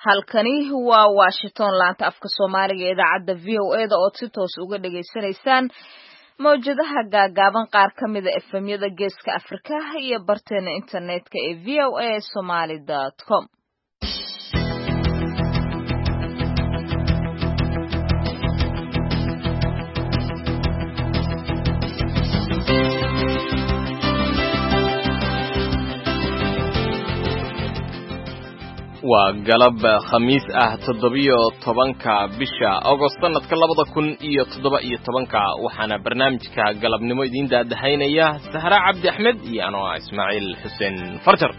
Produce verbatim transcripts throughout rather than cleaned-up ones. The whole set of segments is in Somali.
halkani waa Washington laanta afka Soomaaliga ee idaacadda V O A da oo si toos uga dhageysanaysaan mawjadaha gaagaaban qaar ka mid ah F M-yada Geeska Afrika iyo barteena internetka ee v o a somali dot com. waa galab khamiis ah toddobiyo tobanka bisha August sanadka labada kun iyo toddoba iyo tobanka waxaana barnaamijka galabnimo idin daadahaynaya Sahra Cabdi Axmed iyo anoo Ismaaciil Xuseen Farjar.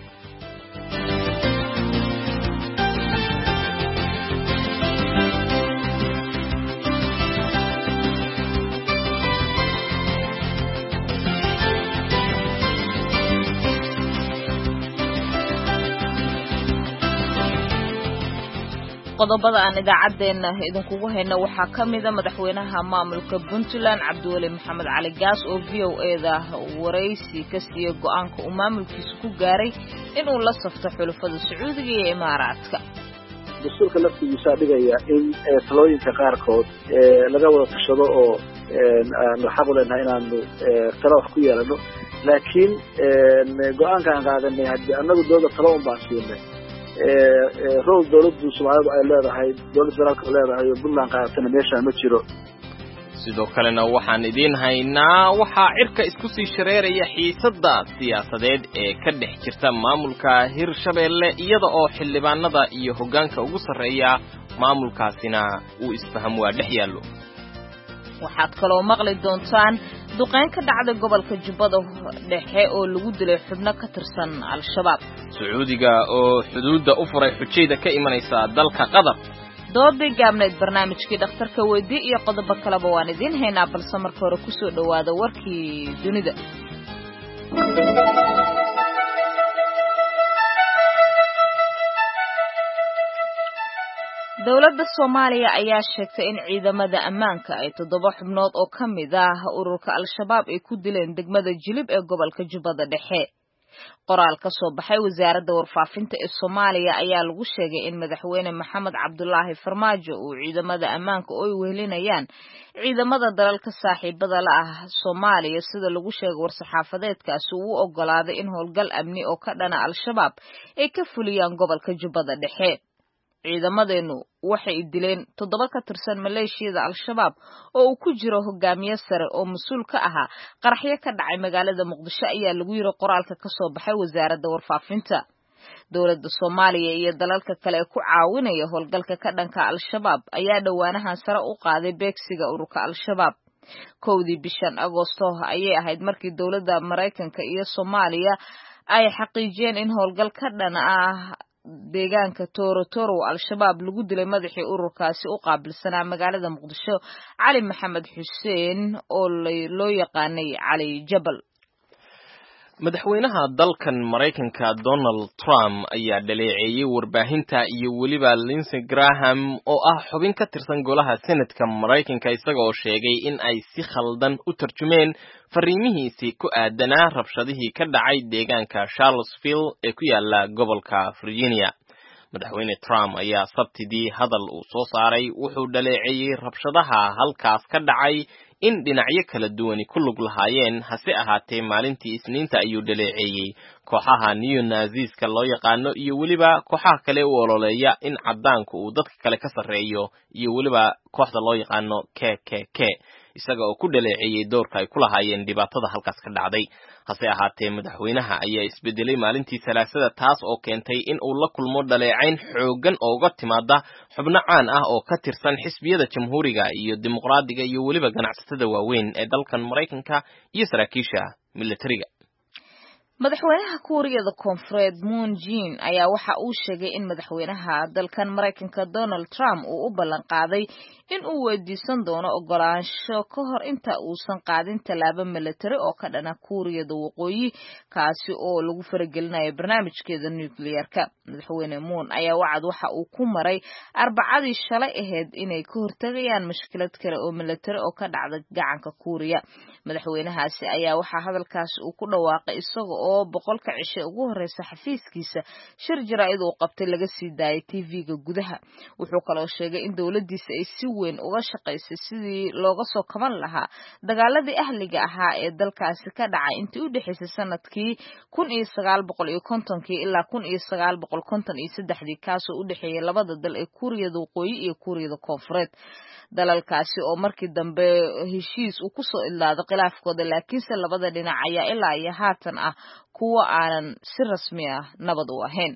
qodobada aan idaacadeena idinkugu hayno waxaa kamid ah madaxweynaha maamulka Puntland Cabdiweli Maxamed Cali Gaas oo V O A da wareysi ka siiyay go'aanka uu maamulkiisu ku gaaray inuu la safto xulafada Sacuudiga iyo Imaaraadka. dastuurka laftigiisa dhigaya in talooyinka qaarkood laga wada tashado oo aan xaq u leenahay inaanu talo wax ku yeelano laakiin go'aanka aan qaadanay hadii anagu dooda talo un baan siinay rol dawladdu Soomaalidu ay leedahay dawladda federaalka leedahay oo Puntland qaatana meesha ma jiro. sidoo kalena waxaan idin haynaa waxa cirka isku sii shareeraya xiisadda siyaasadeed ee ka dhex jirta maamulka Hirshabeelle iyada oo xildhibaanada iyo hoggaanka ugu sareeya maamulkaasina uu isfaham waa dhex yaallo. waxaad kaloo maqli doontaan duqeyn ka dhacday gobolka Jubbada Dhexe oo lagu dilay xubno ka tirsan Al-Shabaab. Sacuudiga oo xuduudda u furay xujayda ka imanaysa dalka Qatar. doodii gaabneed barnaamijkii dhakhtarka weydii iyo qodobo kaleba waan idin haynaa balse marka hore ku soo dhawaada warkii dunida. dawladda Soomaaliya ayaa sheegtay in ciidamada ammaanka ay toddoba xubnood oo ka mid ah ururka Al-Shabaab ay ku dileen degmada Jilib ee gobolka Jubbada Dhexe. qoraal ka soo baxay wasaaradda warfaafinta ee Soomaaliya ayaa lagu sheegay in madaxweyne Maxamed Cabdullaahi Farmaajo uu ciidamada ammaanka oo ay wehelinayaan ciidamada dalalka saaxiibada la ah Soomaaliya sida lagu sheegay war-saxaafadeedkaasi uu ogolaaday in howlgal amni oo ka dhana Al-Shabaab ay ka fuliyaan gobolka Jubbada Dhexe. ciidamadeenu waxay dileen toddoba ka tirsan maleeshiyada Al-Shabaab oo uu ku jiro hogaamiye sare oo mas'uul ka ahaa qaraxyo ka dhacay magaalada Muqdisho ayaa lagu yiri qoraalka ka soo baxay wasaaradda warfaafinta. dawladda Soomaaliya iyo dalalka kale ee ku caawinaya howlgalka ka dhanka Al-Shabaab ayaa dhawaanahan sare u qaaday beegsiga ururka Al-Shabaab. kowdii bishan Agoosto ayay ahayd markii dawladda Mareykanka iyo Soomaaliya ay xaqiijiyeen in howlgal ka dhan ah deegaanka Tooro-Tooro Al-Shabaab lagu dilay madaxii ururkaasi u qaabilsanaa magaalada Muqdisho Cali Maxamed Xuseen oo loo yaqaanay Cali Jabal. madaxweynaha dalkan Mareykanka Donald Trump ayaa dhaleeceeyay warbaahinta iyo weliba Lindsey Graham oo ah xubin ka tirsan golaha Senatka Mareykanka isaga oo sheegay in ay si khaldan u tarjumeen fariimihiisii ku aadanaa rabshadihii ka dhacay deegaanka Charlottesville ee ku yaala gobolka Virginia. madaxweyne Trump ayaa sabtidii hadal uu soo saaray wuxuu dhaleeceeyay rabshadaha halkaas ka dhacay in dhinacyo kala duwani ku lug lahaayeen hase ahaatee maalintii Isniinta ayuu dhaleeceeyay kooxaha neo-Naziska loo yaqaano iyo weliba kooxaha kale u ololeeya in cadaanku uu dadka kale ka sareeyo iyo weliba kooxda loo yaqaano K K K isaga oo ku dhaleeceeyay doorka ay ku lahaayeen dhibaatada halkaas ka dhacday. hase ahaatee madaxweynaha ayaa isbedelay maalintii Salaasada taas oo keentay in uu la kulmo dhaleecayn xoogan oo uga timaada xubno caan ah oo ka tirsan xisbiyada Jamhuuriga iyo Dimuqraadiga iyo weliba ganacsatada waaweyn ee dalkan Mareykanka iyo saraakiisha militariga. madaxweynaha Kuuriyada Koonfureed Moon Jae-in ayaa waxa uu sheegay in madaxweynaha dalkan Mareykanka Donald Trump uu u ballan qaaday in uu weydiisan doono ogolaansho ka hor inta uusan qaadin tallaabo militari oo ka dhana kuuriyada waqooyi kaasi oo lagu faragelinayo barnaamijkeeda nukliyeerka. madaxweyne Moon ayaa wacad waxa uu ku maray arbacadii shalay ahayd inay ka hortagayaan mushkilad kale oo militari oo ka dhacda gacanka kuuriya. madaxweynahaasi ayaa waxaa hadalkaasi uu ku dhawaaqay isaga oo boqolka cishe ugu horeysa xafiiskiisa shir jaraa'id uu qabtay laga sii daayay T V-ga gudaha. wuxuu kaloo sheegay in dowladdiisa ay si weyn uga shaqaysay sidii looga soo kaban lahaa dagaaladii ahliga ahaa ee dalkaasi ka dhacay intii u dhaxaysay sanadkii kun iyo sagaal boqol iyo kontonkii ilaa kun iyo sagaal boqol konton iyo saddexdii kaasoo u dhaxeeyay labada dal ee kuuriyada waqooyi iyo kuuriyada koonfureed. dalalkaasi oo markii dambe heshiis uu ku soo idlaaday khilaafkooda laakiinse labada dhinac ayaa ilaa iyo haatan ah kuwa aanan si rasmi ah nabad u ahayn.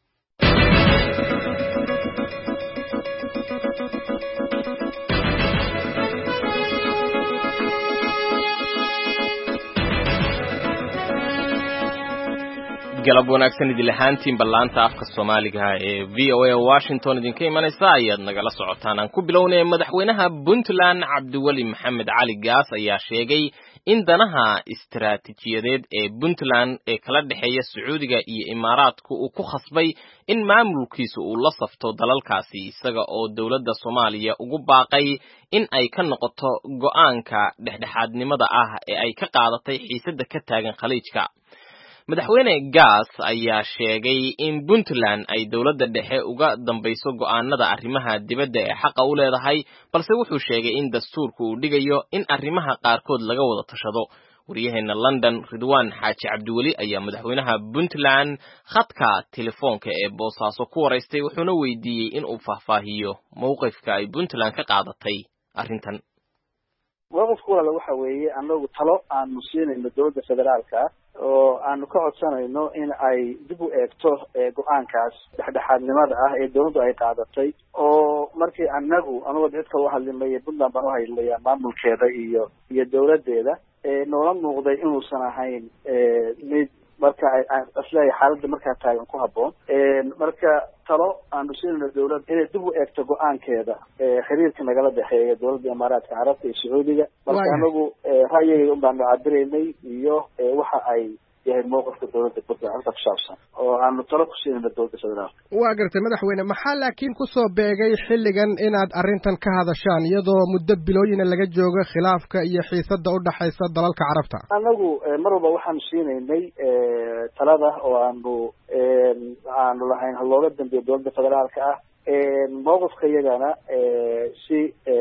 galab wanaagsan idin lahaantiin ballaanta afka Soomaaliga ee V O A Washington idinka imanaysa ayaad nagala socotaan. aan ku bilownay madaxweynaha Puntland Cabdiweli Maxamed Cali Gaas ayaa sheegay in danaha istiraatiijiyadeed ee Puntland ee kala dhaxeeya Sacuudiga iyo Imaaraadku uu ku khasbay in maamulkiisu uu la safto dalalkaasi isaga oo dawladda Soomaaliya ugu baaqay in ay ka noqoto go'aanka dhexdhexaadnimada ah ee ay ka qaadatay xiisadda ka taagan Khaliijka. madaxweyne Gaas ayaa sheegay in Puntland ay dawladda dhexe uga dambayso go'aanada arrimaha dibadda ee xaqa u leedahay balse wuxuu sheegay in dastuurku uu dhigayo in arrimaha qaarkood laga wada tashado. wariyaheena London Ridwaan Xaaji Cabdiweli ayaa madaxweynaha Puntland khadka telefoonka ee Boosaaso ku wareystay wuxuuna weydiiyey in uu faahfaahiyo mowqifka ay Puntland ka qaadatay arrintan. mowqifku walaal waxa weeye anagu talo aanu siinayno dowladda federaalka oo aanu ka codsanayno in ay dib u eegto go'aankaas dhexdhexaadnimada ah ee dowladdu ay qaadatay oo markii anagu anagoo dadka u hadlimay Puntland baan u hadlaya maamulkeeda iyo iyo dowladdeeda ee noola muuqday inuusan ahayn mid marka ay asleeyahay xaaladda markaa taagan ku habboon marka talo aanu siinayno dowladda inay dib u eegto go'aankeeda xiriirka nagala dhexeeya dowladda Imaaraadka Carabta iyo Sacuudiga marka anagu ra'yigayga un baanu cabiraynay iyo waxa ay yahay mowqifka dowladda Puntland ku saabsan oo aanu talo ku siinayno dowladda federaalka. waa gartay madaxweyne maxaa laakiin ku soo beegay xilligan inaad arrintan ka hadashaan iyadoo muddo bilooyin laga joogo khilaafka iyo xiisadda u dhaxaysa dalalka Carabta? anagu mar walba waxaanu siinaynay talada oo aanu aanu lahayn looga dambeeyo dowladda federaalka ah mowqifka iyagana si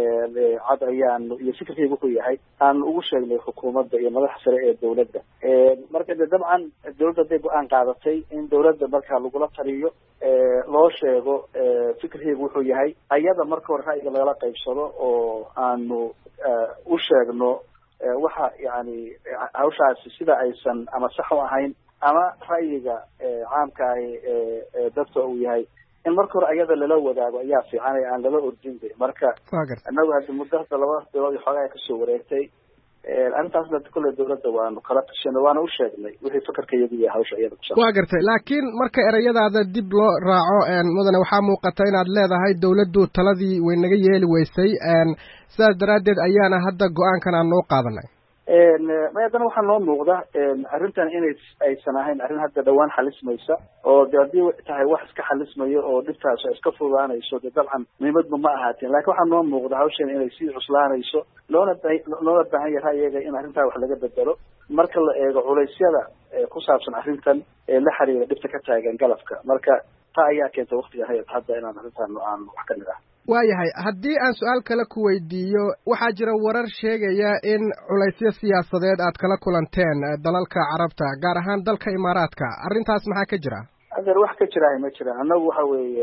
cad ayaanu iyo fikirkaygu ku yahay aanu ugu sheegnay xukuumadda iyo madaxa sare ee dowladda marka de dabcan dowladda haday go-aan qaadatay in dowladda markaa lagula taliyo loo sheego fikirkaygu wuxuu yahay ayada marka hore ra'yiga lagala qaybsado oo aanu u sheegno waxa yani hawshaasi sida aysan ama sax u ahayn ama ra'yiga caamka ah ee dadka uu yahay in marka hore ayada lala wadaago ayaa fiican ee aan lala ordin de marka anagu hadda muddo hadda laba bilood iyo xoogaa kasoo wareegtay arrintaasna kolley dowladda waanu kala tashanay waana u sheegnay wixii fikirka iyagu yahay hawsha iyada ku saabsan. waa gartay laakiin marka erayadaada dib loo raaco mudane waxaa muuqata inaad leedahay dowladdu taladii way naga yeeli weysay sidaas daraaddeed ayaana hadda go-aankan aan noo qaadanay. may haddana waxaa noo muuqda arrintan inay aysan ahayn arrin hadda dhawaan xalismaysa oo de haddii tahay wax iska xalismayo oo dhibtaas iska fudaanayso de dabcan muhiimadba ma ahaateen lakin waxaa noo muuqda hawshan inay sii cuslaanayso loona loona baahan yahay iyaga in arrintaa wax laga bedelo marka la eego culeysyada ku saabsan arrintan ee la xiriira dhibta ka taagan galabka marka taa ayaa keenta waktiga hay hadda inaan arrintan aan wax ka nidhaah. waayahay haddii aan su-aal kale ku weydiiyo waxaa jira warar sheegaya in culaysyo siyaasadeed aad kala kulanteen dalalka carabta gaar ahaan dalka Imaaraadka arrintaas maxaa ka jira? adeer wax ka jira ma jiraan annagu waxa weeye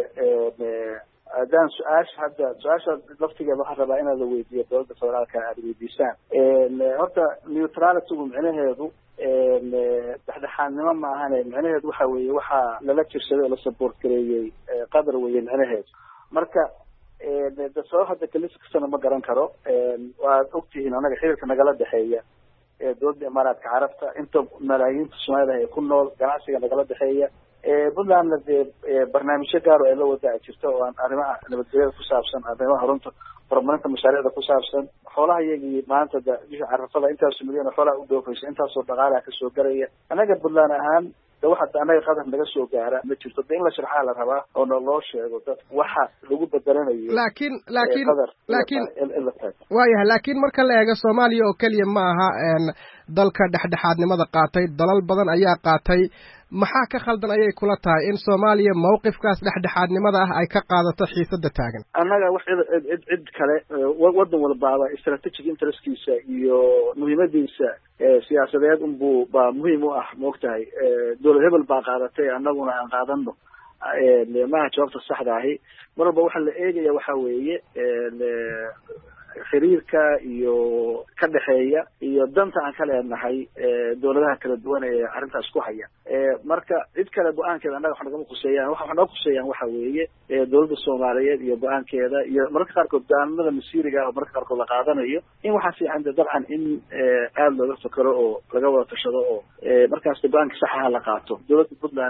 haddaan su-aasha hadda su-aasha laftigeeda waxaan rabaa inaad la weydiiyo dowladda federaalka aad weydiisaan horta neutralitygu micnaheedu dhexdhexaadnimo ma ahane micnaheedu waxa weeye waxaa lala jirsaday oo la support gareeyey qadar weeye micnaheedu marka de sabab hadda kalis kastana ma garan karo waad ogtihiin anaga xiriirka nagala dhexeeya dowladda Imaaraadka Carabta inta malaayiinta Soomaalida ay ku nool ganacsiga nagala dhexeeya Puntlandna dee barnaamijyo gaar oo ay la wadaa jirta oo aan arrimaha nabadgelyada ku saabsan arrimaha runta horumarinta mashaariicda ku saabsan xoolaha iyagii maanta da bisha carafada intaas milyan xoolaha u dhoofaysa intaasoo dhaqaalaha kasoo garaya anaga Puntland ahaan da waxa anaga qadar naga soo gaara ma jirto in la sharxaa la rabaa oo loo sheego dad waxa lagu bedelanayo laakiin laakiin laakiin waayahay laakiin marka la eego Soomaaliya oo kaliya ma aha dalka dhexdhexaadnimada qaatay dalal badan ayaa qaatay maxaa ka khaldan ayay kula tahay in Soomaaliya mowqifkaas dhexdhexaadnimada ah ay ka qaadato xiisada taagan annaga wax cid cid kale wadan walbaaba strategic interestkiisa iyo muhiimadiisa siyaasadeed unbuu baa muhiim u ah moogtahay dowlad hebel baa qaadatay annaguna aan qaadano maaha jawaabta saxda ahi mar walba waxa la eegaya waxa weeye xiriirka iyo ka dhaxeeya iyo danta aan ka leenahay dowladaha kala duwan ee arrintaas ku haya marka cid kale go-aankeeda annaga wax nagama khuseeyaan waxa naga khuseeyaan waxa weeye dowladda Soomaaliyeed iyo go-aankeeda iyo mararka qaarkood go'aanada masiiriga ah oo mararka qaarkood la qaadanayo in waxa fiican dabcan in aad looga fakaro oo laga wada tashado oo markaas go-aanka saxa la qaato dowladda Puntland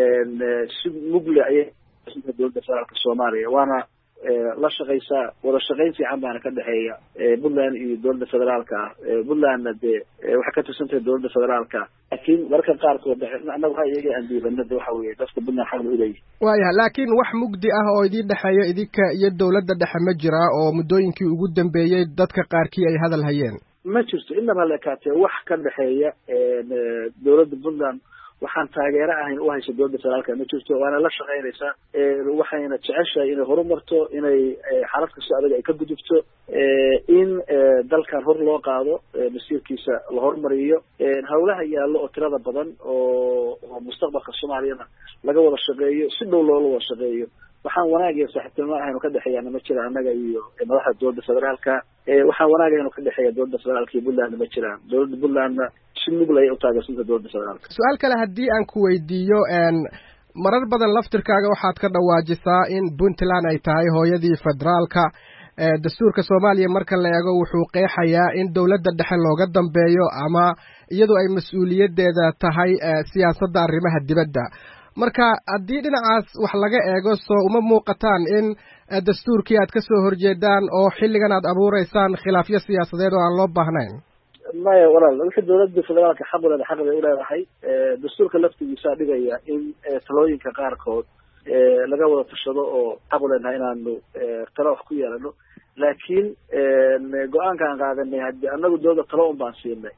si mugle ayay dowladda federaalka Soomaaliya waana la shaqeysa wada shaqeyn fiican baan ka dhaxeeya Puntland iyo dowladda federaalka Puntland de waxa ka tirsantahay dowladda federaalka laakiin marka qaarkood annagu waxa iyaga aan diibanada waxa weeye dadka Puntland xaq u leeyahay waayahay laakiin wax mugdi ah oo idin dhaxeeyo idinka iyo dowladda dhexe ma jira oo muddooyinkii ugu dambeeyay dadka qaarkii ay hadal hayeen ma jirto inaba la kaatay wax ka dhaxeeya dowladda Puntland waxaan taageero ahayn u hayso dowladda federaalka ma jirto waana la shaqeynaysaa waxayna jeceshahay inay horumarto inay xaalad kasta adag ay ka gudubto in dalkan hor loo qaado masiirkiisa la horumariyo hawlaha yaallo oo tirada badan oo mustaqbalka Soomaaliyana laga wada shaqeeyo si dhow loola wada shaqeeyo waxaan wanaag iyo saaxiibtinimo ahaynu ka dhaxeeyana ma jira annaga iyo madaxda dowladda federaalka waxaan wanaag ahaynu ka dhaxeeya dowladda federaalka iyo Puntland ma jiraan dowladda Puntland si muglay u taageersan dowladda federaalka su'aal kale haddii aan ku weydiiyo een marar badan laftirkaaga waxaad ka dhawaajisaa in Puntland ay tahay hooyadii federaalka dastuurka Soomaaliya marka la eego wuxuu qeexayaa in dowladda dhexe looga dambeeyo ama iyadoo ay mas'uuliyadeeda tahay siyaasadda arrimaha dibadda marka haddii dhinacaas wax laga eego soo uma muuqataan in dastuurkii aad ka soo horjeedaan oo xilligan aad abuureysaan khilaafyo siyaasadeed oo aan loo baahnayn maya walaal wixii dowladda federaalka xaq u leedahay xaq bay u leedahay dastuurka laftigiisa dhigaya in talooyinka qaarkood laga wada tashado oo xaq u leedahay inaanu talo wax ku yeelano laakiin go-aankaan qaadanay haddii annagu dowladda talo un baan siinay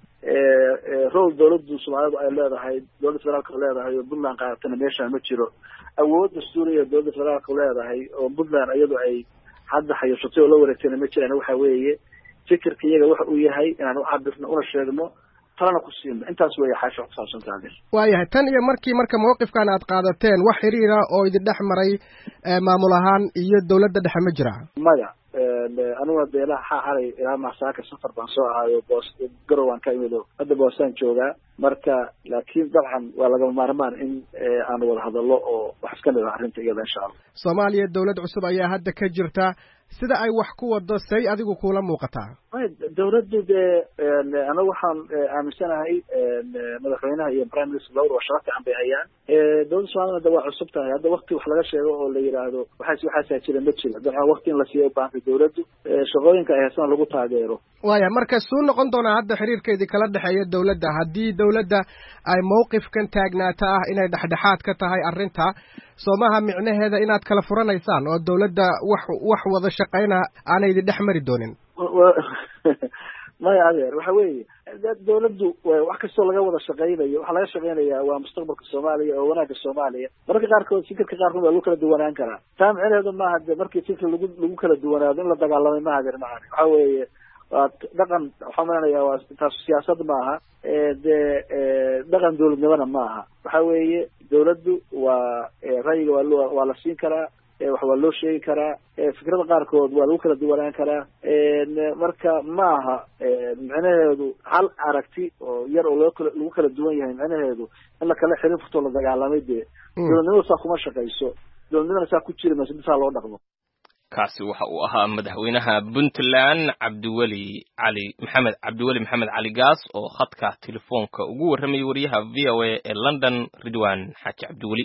rol dowladdu Soomaalidu ay leedahay dowladda federaalka leedahay oo Puntland qaadatana meeshaan ma jiro awood dastuuriya dowladda federaalka leedahay oo Puntland iyadu ay hadda haysato oo la wareegtana ma jiraan waxa weeye fikirka iyaga waxa uu yahay inaan u cabirno una sheegno talana ku siino intaas way xaasho ku saabsan tahay waayahay tan iyo markii marka mowqifkan aad qaadateen wax xiriira oo idin dhex maray maamul ahaan iyo dowladda dhexe ma jira maya anuga beelaha xaxalay ilaa masaaka safar baan soo ahaayo boos garowaan ka imido hadda boosaan joogaa marka laakiin dabcan waa laga maarmaan in aan wada hadallo oo wax iska dhigno arrinta iyada insha Allah Soomaaliya dowlad cusub ayaa hadda ka jirta sida ay wax ku wado say adigu kula muuqataa dowladdu de anagu waxaan aaminsanahay madaxweynaha iyo prime minister lawada waa shaqo fiican bay hayaan dowladda Soomaaliya waa cusub tahay hadda waqti wax laga sheego oo la yiraahdo waxaas waxaas jira ma jiro dabcan waqti in la siiyo baanka dowladdu shaqooyinka ay haysan lagu taageero waaya marka soo noqon doona hadda xiriirkeedii kala dhaxeeya dowladda haddii dowladda ay mowqifkan taagnaata ah inay dhexdhexaad ka tahay arrinta soomaha micnaheeda inaad kala furanaysaan oo dowladda wax wax wada shaqeyna aanay dhex mari doonin maya adeer waxa weeye dowladdu wax kastoo laga wada shaqeynayo waxa laga shaqeynayaa waa mustaqbalka Soomaaliya oo wanaagga Soomaaliya marka qaarkood fikirka qaarkood waa lagu kala duwanaan karaa taa micnaheedu maaha de markii fikir lagu lagu kala duwanaado in la dagaalamay maaha adeer macaan waxa weeye waa dhaqan waxaan maleeyaa waa taas siyaasad maaha de dhaqan dowladnimada maaha waxa weeye dowladdu waa ra'yiga waa waa la siin karaa wax waa loo sheegi karaa fikrada qaarkood waa lagu kala duwanaan karaa marka maaha micnaheedu hal aragti oo yar oo lagu kala duwan yahay micnaheedu in la kala xirin furto la dagaalamay dee dowladnimada saa kuma shaqayso dowladnimada saa ku jiri mayso bisaa loo dhaqmo kaasi waxa uu ahaa madaxweynaha Puntland Cabdiweli Cali Maxamed Cabdiweli Maxamed Cali Gaas oo khadka telefoonka ugu warramay wariyaha V O A ee London Ridwan Xaaji Cabdiweli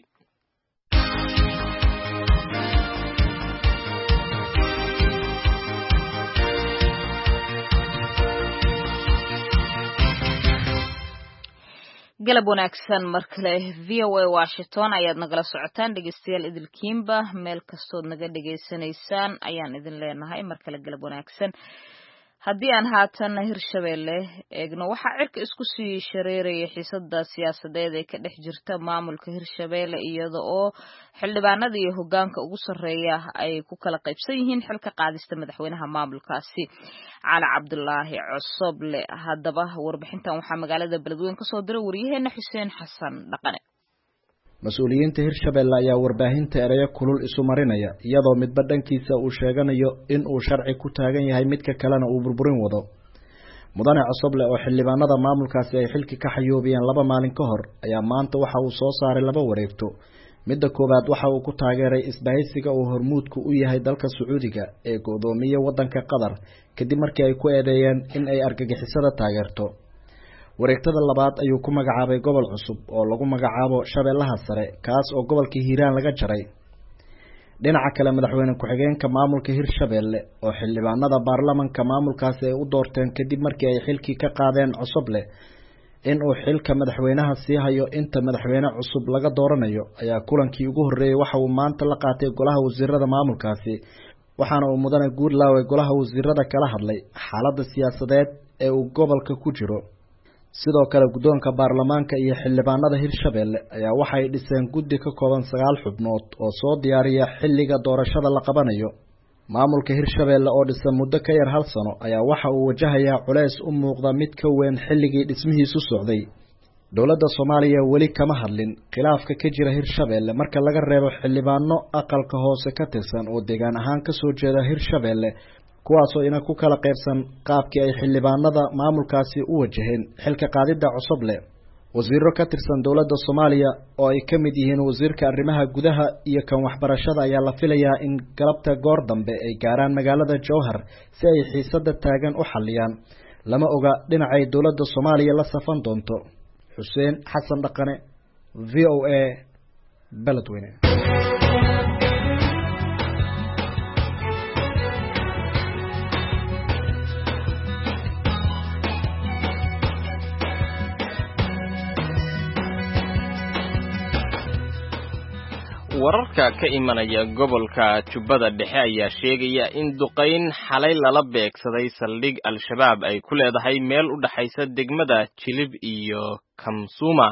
galab wanaagsan mar kale v o a Washington ayaad nagala socotaan dhegeystayaal idilkiinba meel kastood naga dhageysanaysaan ayaan idin leenahay mar kale galab wanaagsan haddii aan haatan Hirshabeelle eegno waxa cirka isku sii shareeraya xiisada siyaasadeed ee ka dhex jirta maamulka Hirshabeelle iyada oo xildhibaanada iyo hoggaanka ugu sareeya ay ku kala qaybsan yihiin xilka qaadista madaxweynaha maamulkaasi Cali Cabdullaahi Cosoble haddaba warbixintan waxaa magaalada Beledweyne ka soo diray wariyaheena Xuseen Xasan Dhaqane mas-uuliyiinta Hirshabeelle ayaa warbaahinta ereyo kulul isu marinaya iyadoo midba dhankiisa uu sheeganayo in uu sharci ku taagan yahay midka kalena uu burburin wado mudane Cosoble oo xildhibaanada maamulkaasi ay xilki ka xayoobiyeen laba maalin ka hor ayaa maanta waxa uu soo saaray laba wareegto midda koobaad waxa uu ku taageeray isbahaysiga uu hormuudku u yahay dalka Sacuudiga ee go'doomiye wadanka Qatar kadib markii ay ku eedeeyeen in ay argagixisada taageerto wareegtada labaad ayuu ku magacaabay gobol cusub oo lagu magacaabo Shabeellaha Sare kaas oo gobolka Hiiraan laga jaray dhinaca kale madaxweyne ku-xigeenka maamulka Hirshabeelle oo xildhibaanada baarlamaanka maamulkaasi ay u doorteen kadib markii ay xilki ka qaadeen Cosoble in uu xilka madaxweynaha sii hayo inta madaxweyne cusub laga dooranayo ayaa kulankii ugu horeeyay waxa uu maanta la qaatay golaha wasiirada maamulkaasi waxaana uu mudane Guurlaawe golaha wasiirada kala hadlay xaaladda siyaasadeed ee uu gobolka ku jiro sidoo kale guddoonka baarlamaanka iyo xildhibaanada Hirshabeelle ayaa waxay dhiseen guddi ka kooban sagaal xubnood oo soo diyaariya xilliga doorashada la qabanayo maamulka Hirshabeelle oo dhisan muddo ka yar hal sano ayaa waxa uu wajahayaa culays u muuqda mid ka weyn xilligii dhismihiisu socday dowladda Soomaaliya weli kama hadlin khilaafka ka jira Hirshabeelle marka laga reebo xildhibaano aqalka hoose ka tirsan oo deegaan ahaan ka soo jeeda Hirshabeelle kuwaasoo ina ku kala qaybsan qaabkii ay xildhibaanada maamulkaasi u wajaheen xilka qaadida Cosoble wasiiro ka tirsan dowladda Soomaaliya oo ay ka mid yihiin wasiirka arrimaha gudaha iyo kan waxbarashada ayaa la filayaa in galabta goor dambe ay gaaraan magaalada Jowhar si ay xiisada taagan u xaliyaan lama oga dhinacay dowladda Soomaaliya la safan doonto Xuseen Xasan Dhaqane v o a Beledweyne wararka ka imanaya gobolka Jubbada Dhexe ayaa sheegaya in duqeyn xalay lala beegsaday saldhig al-shabaab ay ku leedahay meel u dhaxaysa degmada Jilib iyo Kamsuma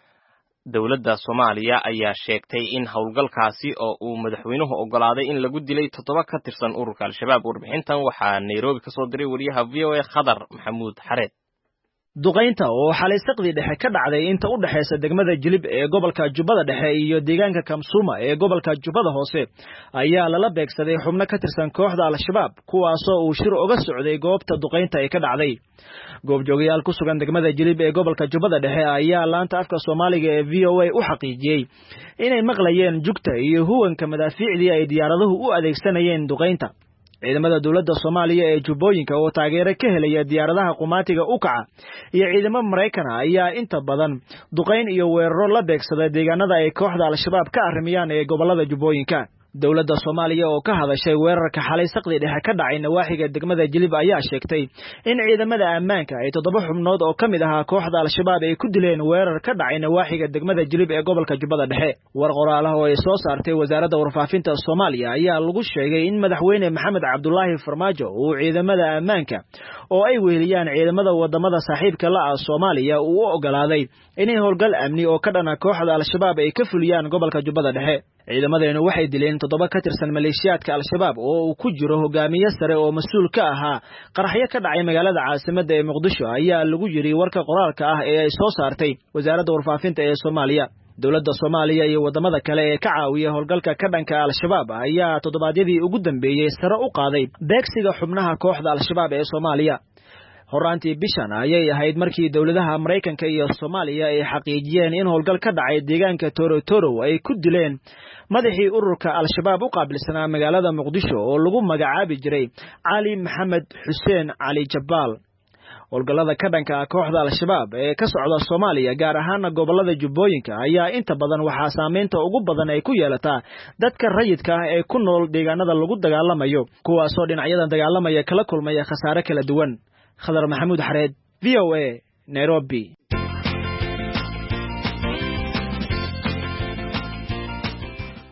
dowladda Soomaaliya ayaa sheegtay in howlgalkaasi oo uu madaxweynuhu ogolaaday in lagu dilay toddoba ka tirsan ururka al-shabaab warbixintan waxaa Nairobi ka soo diray wariyaha V O A Khadar Maxamuud Xareed duqeynta oo xalay saqdi dhexe ka dhacday inta u dhaxaysa degmada Jilib ee gobolka Jubbada Dhexe iyo deegaanka Kamsuma ee gobolka Jubbada Hoose ayaa lala beegsaday xubno ka tirsan kooxda al-shabaab kuwaas oo uu shir uga socday goobta duqeynta ay ka dhacday goobjoogayaal ku sugan degmada Jilib ee gobolka Jubbada Dhexe ayaa laanta afka Soomaaliga ee V O A u xaqiijiyay inay maqlayeen jugta iyo huwanka madaafiicdii ay diyaaraduhu u adeegsanayeen duqeynta ciidamada dowladda Soomaaliya ee Jubbooyinka oo taageero ka helaya diyaaradaha qumaatiga u kaca iyo ciidamada Mareykanka ayaa inta badan duqeyn iyo weeraro la beegsada deegaanada ay kooxda al-shabaab ka arrimiyaan ee gobolada Jubbooyinka dowladda Soomaaliya oo ka hadashay weerarka xalay saqdi dhexe ka dhacay nawaaxiga degmada Jilib ayaa sheegtay in ciidamada ammaanka ay toddoba xubnood oo kamid ah kooxda al-shabaab ay ku dileen weerar ka dhacay nawaaxiga degmada Jilib ee gobolka Jubbada Dhexe war qoraalaha oo ay soo saartay wasaaradda warfaafinta Soomaaliya ayaa lagu sheegay in madaxweyne Maxamed Cabdullaahi Farmaajo uu ciidamada ammaanka oo ay weeliyaan ciidamada wadamada saaxiibka la ah Soomaaliya uu u ogolaaday inay howlgal amni oo ka dhana kooxda al-shabaab ay ka fuliyaan gobolka Jubbada Dhexe ciidamadeenu waxay dileen toddoba ka tirsan maleeshiyaadka al-shabaab oo uu ku jiro hogaamiye sare oo mas'uul ka ahaa qaraxyo ka dhacay magaalada caasimadda ee Muqdisho ayaa lagu yiri warka qoraalka ah ee ay soo saartay wasaaradda warfaafinta ee Soomaaliya dowladda Soomaaliya iyo wadamada kale ee ka caawiya howlgalka ka dhanka al-shabaab ayaa toddobaadyadii ugu dambeeyay sare u qaaday beegsiga xubnaha kooxda al-shabaab ee Soomaaliya horaantii bishan ayay ahayd markii dowladaha Mareykanka iyo Soomaaliya ay xaqiijiyeen in howlgal ka dhacay deegaanka Torotoro ay ku dileen madaxii ururka al-shabaab u qaabilsanaa magaalada Muqdisho oo lagu magacaabi jiray Cali Maxamed Xuseen Cali Jabbaal howlgallada ka dhanka kooxda al-shabaab ee ka socda Soomaaliya gaar ahaan gobolada Jubbooyinka ayaa inta badan waxaa saameynta ugu badan ay ku yeelataa dadka rayidka ah ee ku nool deegaanada lagu dagaalamayo kuwaas oo dhinacyada dagaalamaya kala kulmaya khasaare kala duwan Khadar Maxamuud Xareed V O A Nairobi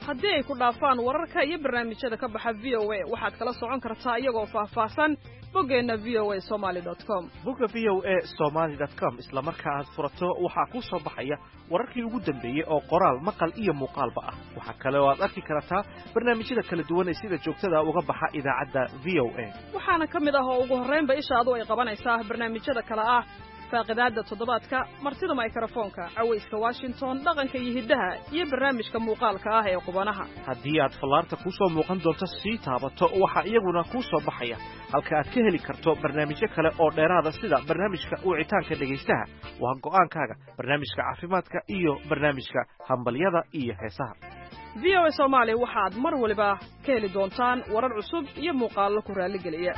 haddii ay ku dhaafaan wararka iyo barnaamijyada ka baxa v o a waxaad kala socon kartaa iyagoo faahfaahsan boggeenna v o a somaly dot com bogga v o a somaly dot com isla marka aad furato waxaa kuu soo baxaya wararkii ugu dambeeyey oo qoraal maqal iyo muuqaalba ah. waxaa kale oo aad arki kartaa barnaamijyada kala duwan ee sida joogtada uga baxa idaacadda v o a waxaana ka mid ah oo ugu horraynba ishaadu ay qabanaysaa barnaamijyada kale ah faaqidaadda toddobaadka martida mikrofoonka cawayska washington dhaqanka iyo hiddaha iyo barnaamijka muuqaalka ah ee qubanaha haddii aad fallaarta kuu soo muuqan doonto sii taabato waxaa iyaguna kuu soo baxaya halka aad ka heli karto barnaamijyo kale oo dheeraada sida barnaamijka wicitaanka dhegaystaha waa go'aankaaga barnaamijka caafimaadka iyo barnaamijka hambalyada iyo heesaha v o a Soomaali waxaad mar waliba ka heli doontaan warar cusub iyo muuqaallo ku raaligeliya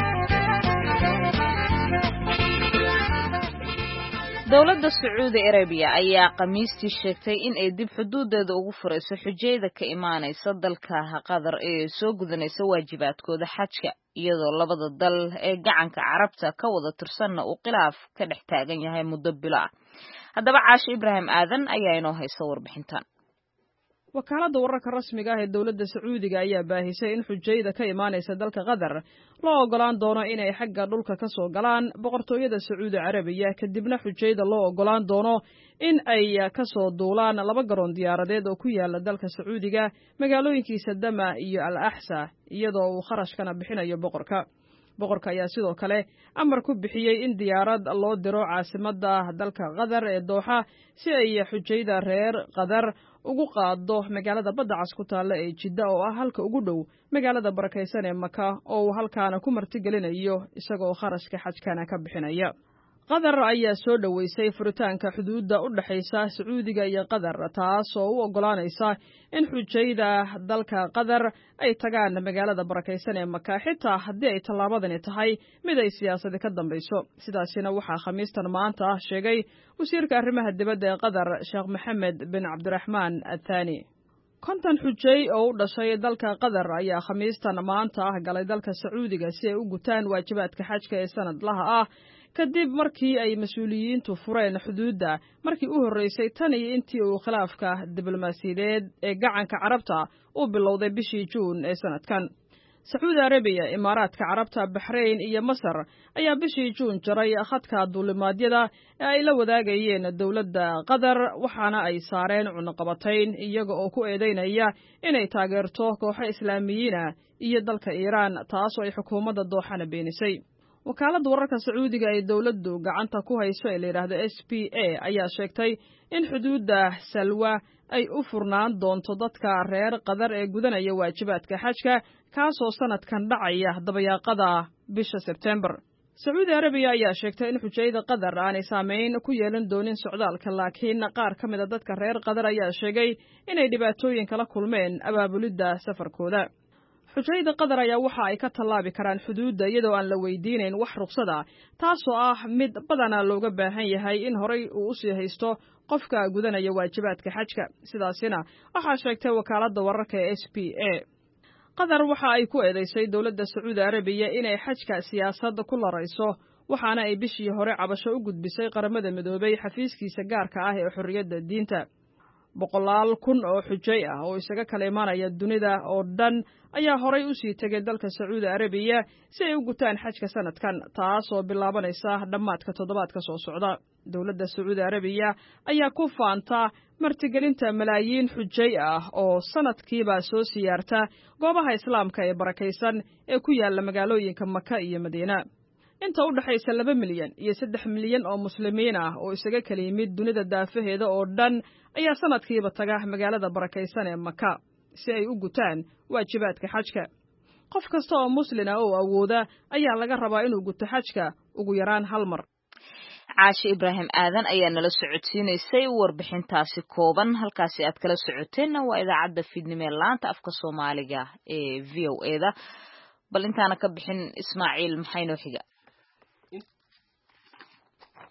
dowladda Sacuudi Arabia ayaa Khamiistii sheegtay in ay dib xuduudeeda ugu furayso xujayda ka imaanaysa dalka Qatar ee soo gudanaysa waajibaadkooda xajka iyadoo labada dal ee gacanka Carabta ka wada tirsanna uu khilaaf ka dhex taagan yahay muddo bilo ah. Haddaba Caashi Ibrahim Aadan ayaa inoo haysa warbixintan. wakaaladda wararka rasmiga ah ee dowladda Sacuudiga ayaa baahisay in xujayda ka imaanaysa dalka Qatar loo ogolaan doono inay xagga dhulka ka soo galaan boqortooyada Sacuudi Carabiya kadibna xujayda loo ogolaan doono in ay ka soo duulaan laba garoon diyaaradeed oo ku yaala dalka Sacuudiga magaalooyinkiisa Dama iyo Al-Ahsa iyadoo uu kharashkana bixinayo boqorka boqorka ayaa sidoo kale amar ku bixiyay in diyaarad loo diro caasimadda dalka Qatar ee Dooxa si ay xujayda reer Qatar ugu qaado magaalada badda cas ku taala ee Jidda oo ah halka ugu dhow magaalada barakaysan ee Maka oo halkaana ku martigelinayo isagoo kharashka xajkana ka bixinaya. Qatar ayaa soo dhaweysay furitaanka xuduudda u dhaxaysa Sacuudiga iyo Qatar taas oo u ogolaanaysa in xujayda dalka Qatar ay tagaan magaalada barakaysan ee Maka xitaa haddii ay tallaabadani tahay mid ay siyaasad ka dambayso. sidaasina waxaa Khamiistan maanta sheegay wasiirka arrimaha dibadda ee Qatar Sheekh Mohammed bin Abdurrahman Al-Thani. konton xujay oo u dhashay dalka Qatar ayaa Khamiistan maanta galay dalka Sacuudiga si ay u gutaan waajibaadka xajka ee sanadlaha ah kadib markii ay mas'uuliyiintu fureen xuduudda markii u horeysay tan iyo intii uu khilaafka diblomaasiyadeed ee gacanka Carabta uu bilowday bishii Juun ee sanadkan. Sacuudi Arabiya, Imaaraadka Carabta, Bahrain iyo Masar ayaa bishii Juun jaray khadka duulimaadyada ee ay la wadaagayeen dowladda Qatar waxaana ay saareen cunaqabatayn iyaga oo ku eedeynaya inay taageerto kooxo Islaamiyiin ah iyo dalka Iiraan taas oo ay xukuumadda Dooxana beenisay. wakaaladda wararka Sacuudiga ee dowladdu gacanta ku hayso ee la yiraahdo S P A ayaa sheegtay in xuduudda Salwa ay u furnaan doonto dadka reer Qatar ee gudanaya waajibaadka xajka kaasoo sanadkan dhacaya dabayaaqada bisha September. Sacuudi Arabiya ayaa sheegtay in xujayda Qatar aanay saameyn ku yeelan doonin socdaalka laakiin qaar ka mid ah dadka reer Qatar ayaa sheegay inay dhibaatooyin kala kulmeen abaabulidda safarkooda. xujayda Qatar ayaa waxa ay ka tallaabi karaan xuduudda iyadoo aan la weydiinayn wax ruqsada taasoo ah mid badanaa looga baahan yahay in horay uu u sii haysto qofka gudanaya waajibaadka xajka. sidaasina waxaa sheegtay wakaaladda wararka ee S P A. Qatar waxa ay ku eedeysay dowladda Sacuudi Arabiya inay xajka siyaasadda ku larayso waxaana ay bishii hore cabasho u gudbisay qaramada midoobay xafiiskiisa gaarka ah ee xorriyadda diinta. boqolaal kun oo xujay ah oo isaga kala imaanaya dunida oo dhan ayaa horay u sii tegay dalka Sacuudi Arabiya si ay u gutaan xajka sanadkan taas oo bilaabanaysa dhammaadka toddobaadka soo socda. dowladda Sacuudi Arabiya ayaa ku faanta martigelinta malaayiin xujay ah oo sanadkiiba soo siyaarta goobaha islaamka ee barakaysan ee ku yaala magaalooyinka Maka iyo Madiina. inta u dhaxaysa laba milyan iyo saddex milyan oo muslimiin ah oo isaga kala yimid dunida daafaheeda oo dhan ayaa sanadkiiba taga magaalada barakaysan ee Maka si ay u gutaan waajibaadka xajka. qof kasta oo muslim ah oo awooda ayaa laga rabaa inuu guto xajka ugu yaraan hal mar. Caashi Ibrahim Aadan ayaa nala socodsiinaysay warbixintaasi kooban halkaasi aad kala socoteen waa idaacadda Fiidnimo ee laanta afka Soomaaliga ee V O A da bal intaana ka bixin Ismaaciil maxay noo xiga.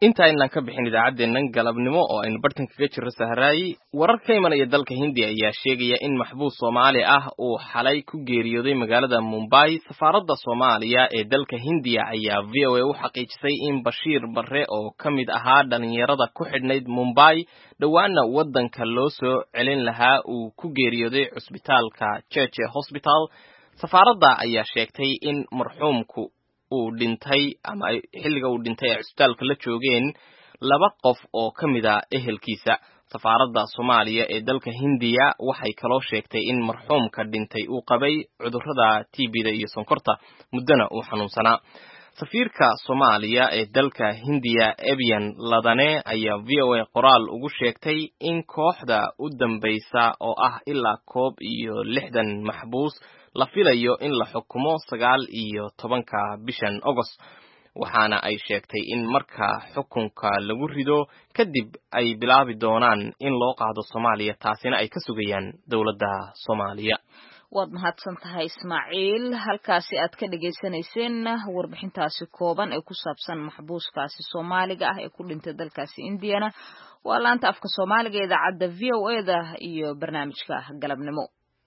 inta aynan ka bixin idaacaddeennan galabnimo oo aynu bartan kaga jirro sahraayi warar ka imanaya dalka hindiya ayaa sheegaya in maxbuus soomaali ah uu xalay ku geeriyooday magaalada mumbai safaaradda soomaaliya ee dalka hindiya ayaa v o a u xaqiijisay in bashiir barre oo ka mid ahaa dhalinyarada ku xidhnayd mumbai dhowaana waddanka loo soo celin lahaa uu ku geeriyooday cusbitaalka jeje hosbital safaaradda ayaa sheegtay in marxuumku uu dhintay ama xilliga uu dhintay ee cusbitaalka la joogeen laba qof oo ka mid ah ehelkiisa safaaradda Soomaaliya ee dalka Hindiya waxay kaloo sheegtay in marxuumka dhintay uu qabay cudurrada T B-da iyo sonkorta muddana uu xanuunsanaa safiirka Soomaaliya ee dalka Hindiya Ebian Ladane ayaa V O A qoraal ugu sheegtay in kooxda u dambaysa oo ah ilaa koob iyo lixdan maxbuus la filayo in la xukumo sagaal iyo tobanka bishan August waxaana ay sheegtay in marka xukunka lagu rido kadib ay bilaabi doonaan in loo qaado Soomaaliya taasina ay ka sugayaan dawladda Soomaaliya waad mahadsan tahay Ismaaciil halkaasi aad ka dhageysanayseen warbixintaasi kooban ee ku saabsan maxbuuskaasi Soomaaliga ah ee ku dhintay dalkaasi Indiana waa laanta afka Soomaaliga ee idaacadda V O A-da iyo barnaamijka galabnimo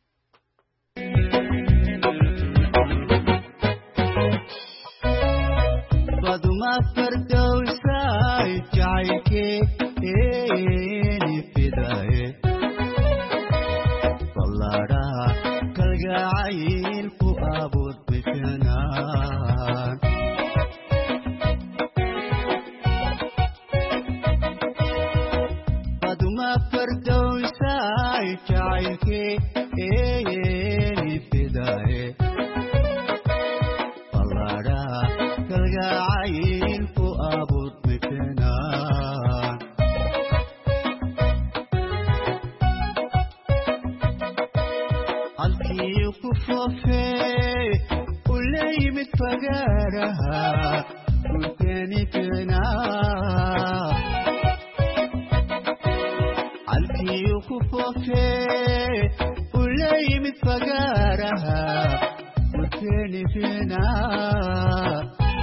Baduma fardowsay jacaylke eeni fidaye Ballara kalgacayl ku abuud bishanaan Baduma fardowsay jacaylke eeni fidaye kalgacayl ku abuud bishanaan halkii ku foofee u la yimid fagaaraha gurteeni keenaa halkii ku foofee u la yimid fagaaraha gurteeni keenaa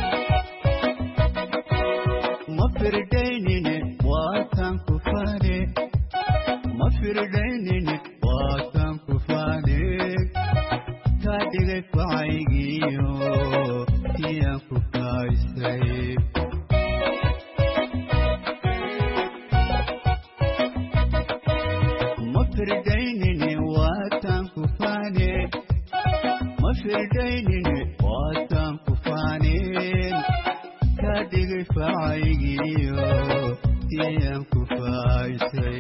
mafirdaynine waatan ku fane mafirdaynine waatan ku fane ka dhigay facaygiyo tiyaan ku faaysay mafirdaynine waatan ku fane mafirdaynine waatan ku faneen ka dhigay facaygiyo tiyaan ku faaysay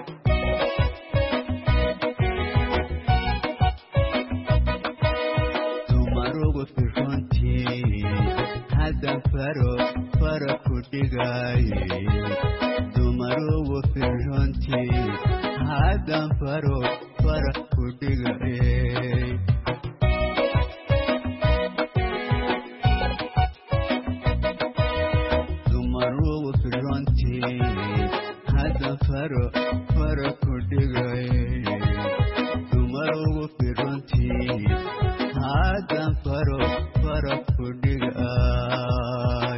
dumarugu firrontii haddan faro fara ku dhigaaye dumarugu firrontii haddan faro fara ku dhigaaye faro faro ku dhigay dumarugu firrontii haddan faro faro ku dhigay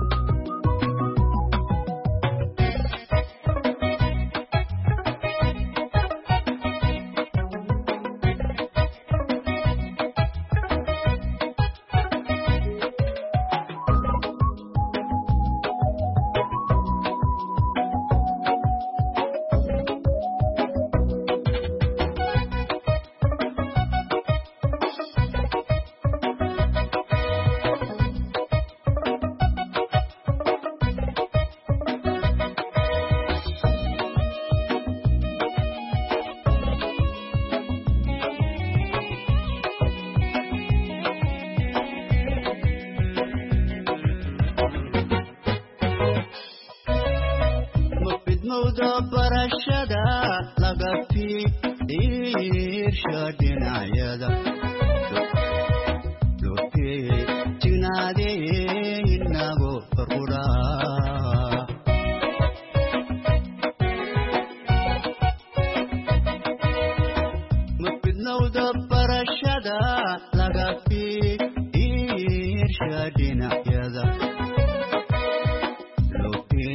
barashada laga fiirsha dhinacyada lotee jignaade inago farquraa mafidnowda barashada laga fiirsha dhinacyada lotee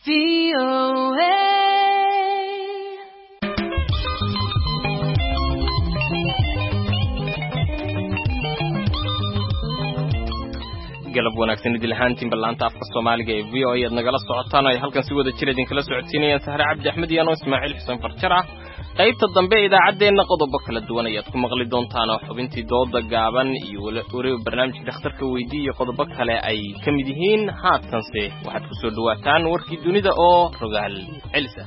V O A. galab wanaagsan idil ahaantiin ballaanta afka Soomaaliga ee V O A aad nagala socotaan ay halkan si wada jir idin kala socodsiinayaan Sahra Cabdi Axmed iyo Ismaaciil Xuseen Farjar ah qaybta dambe idaacadeena qodobo kala duwan ayaad ku maqli doontaan oo xubintii dooda gaaban iyo wariyo barnaamijka dhakhtarka weydii iyo qodobo kale ay kamid yihiin haatanse waxaad ku soo dhawaataan warkii dunida oo rogaal celisa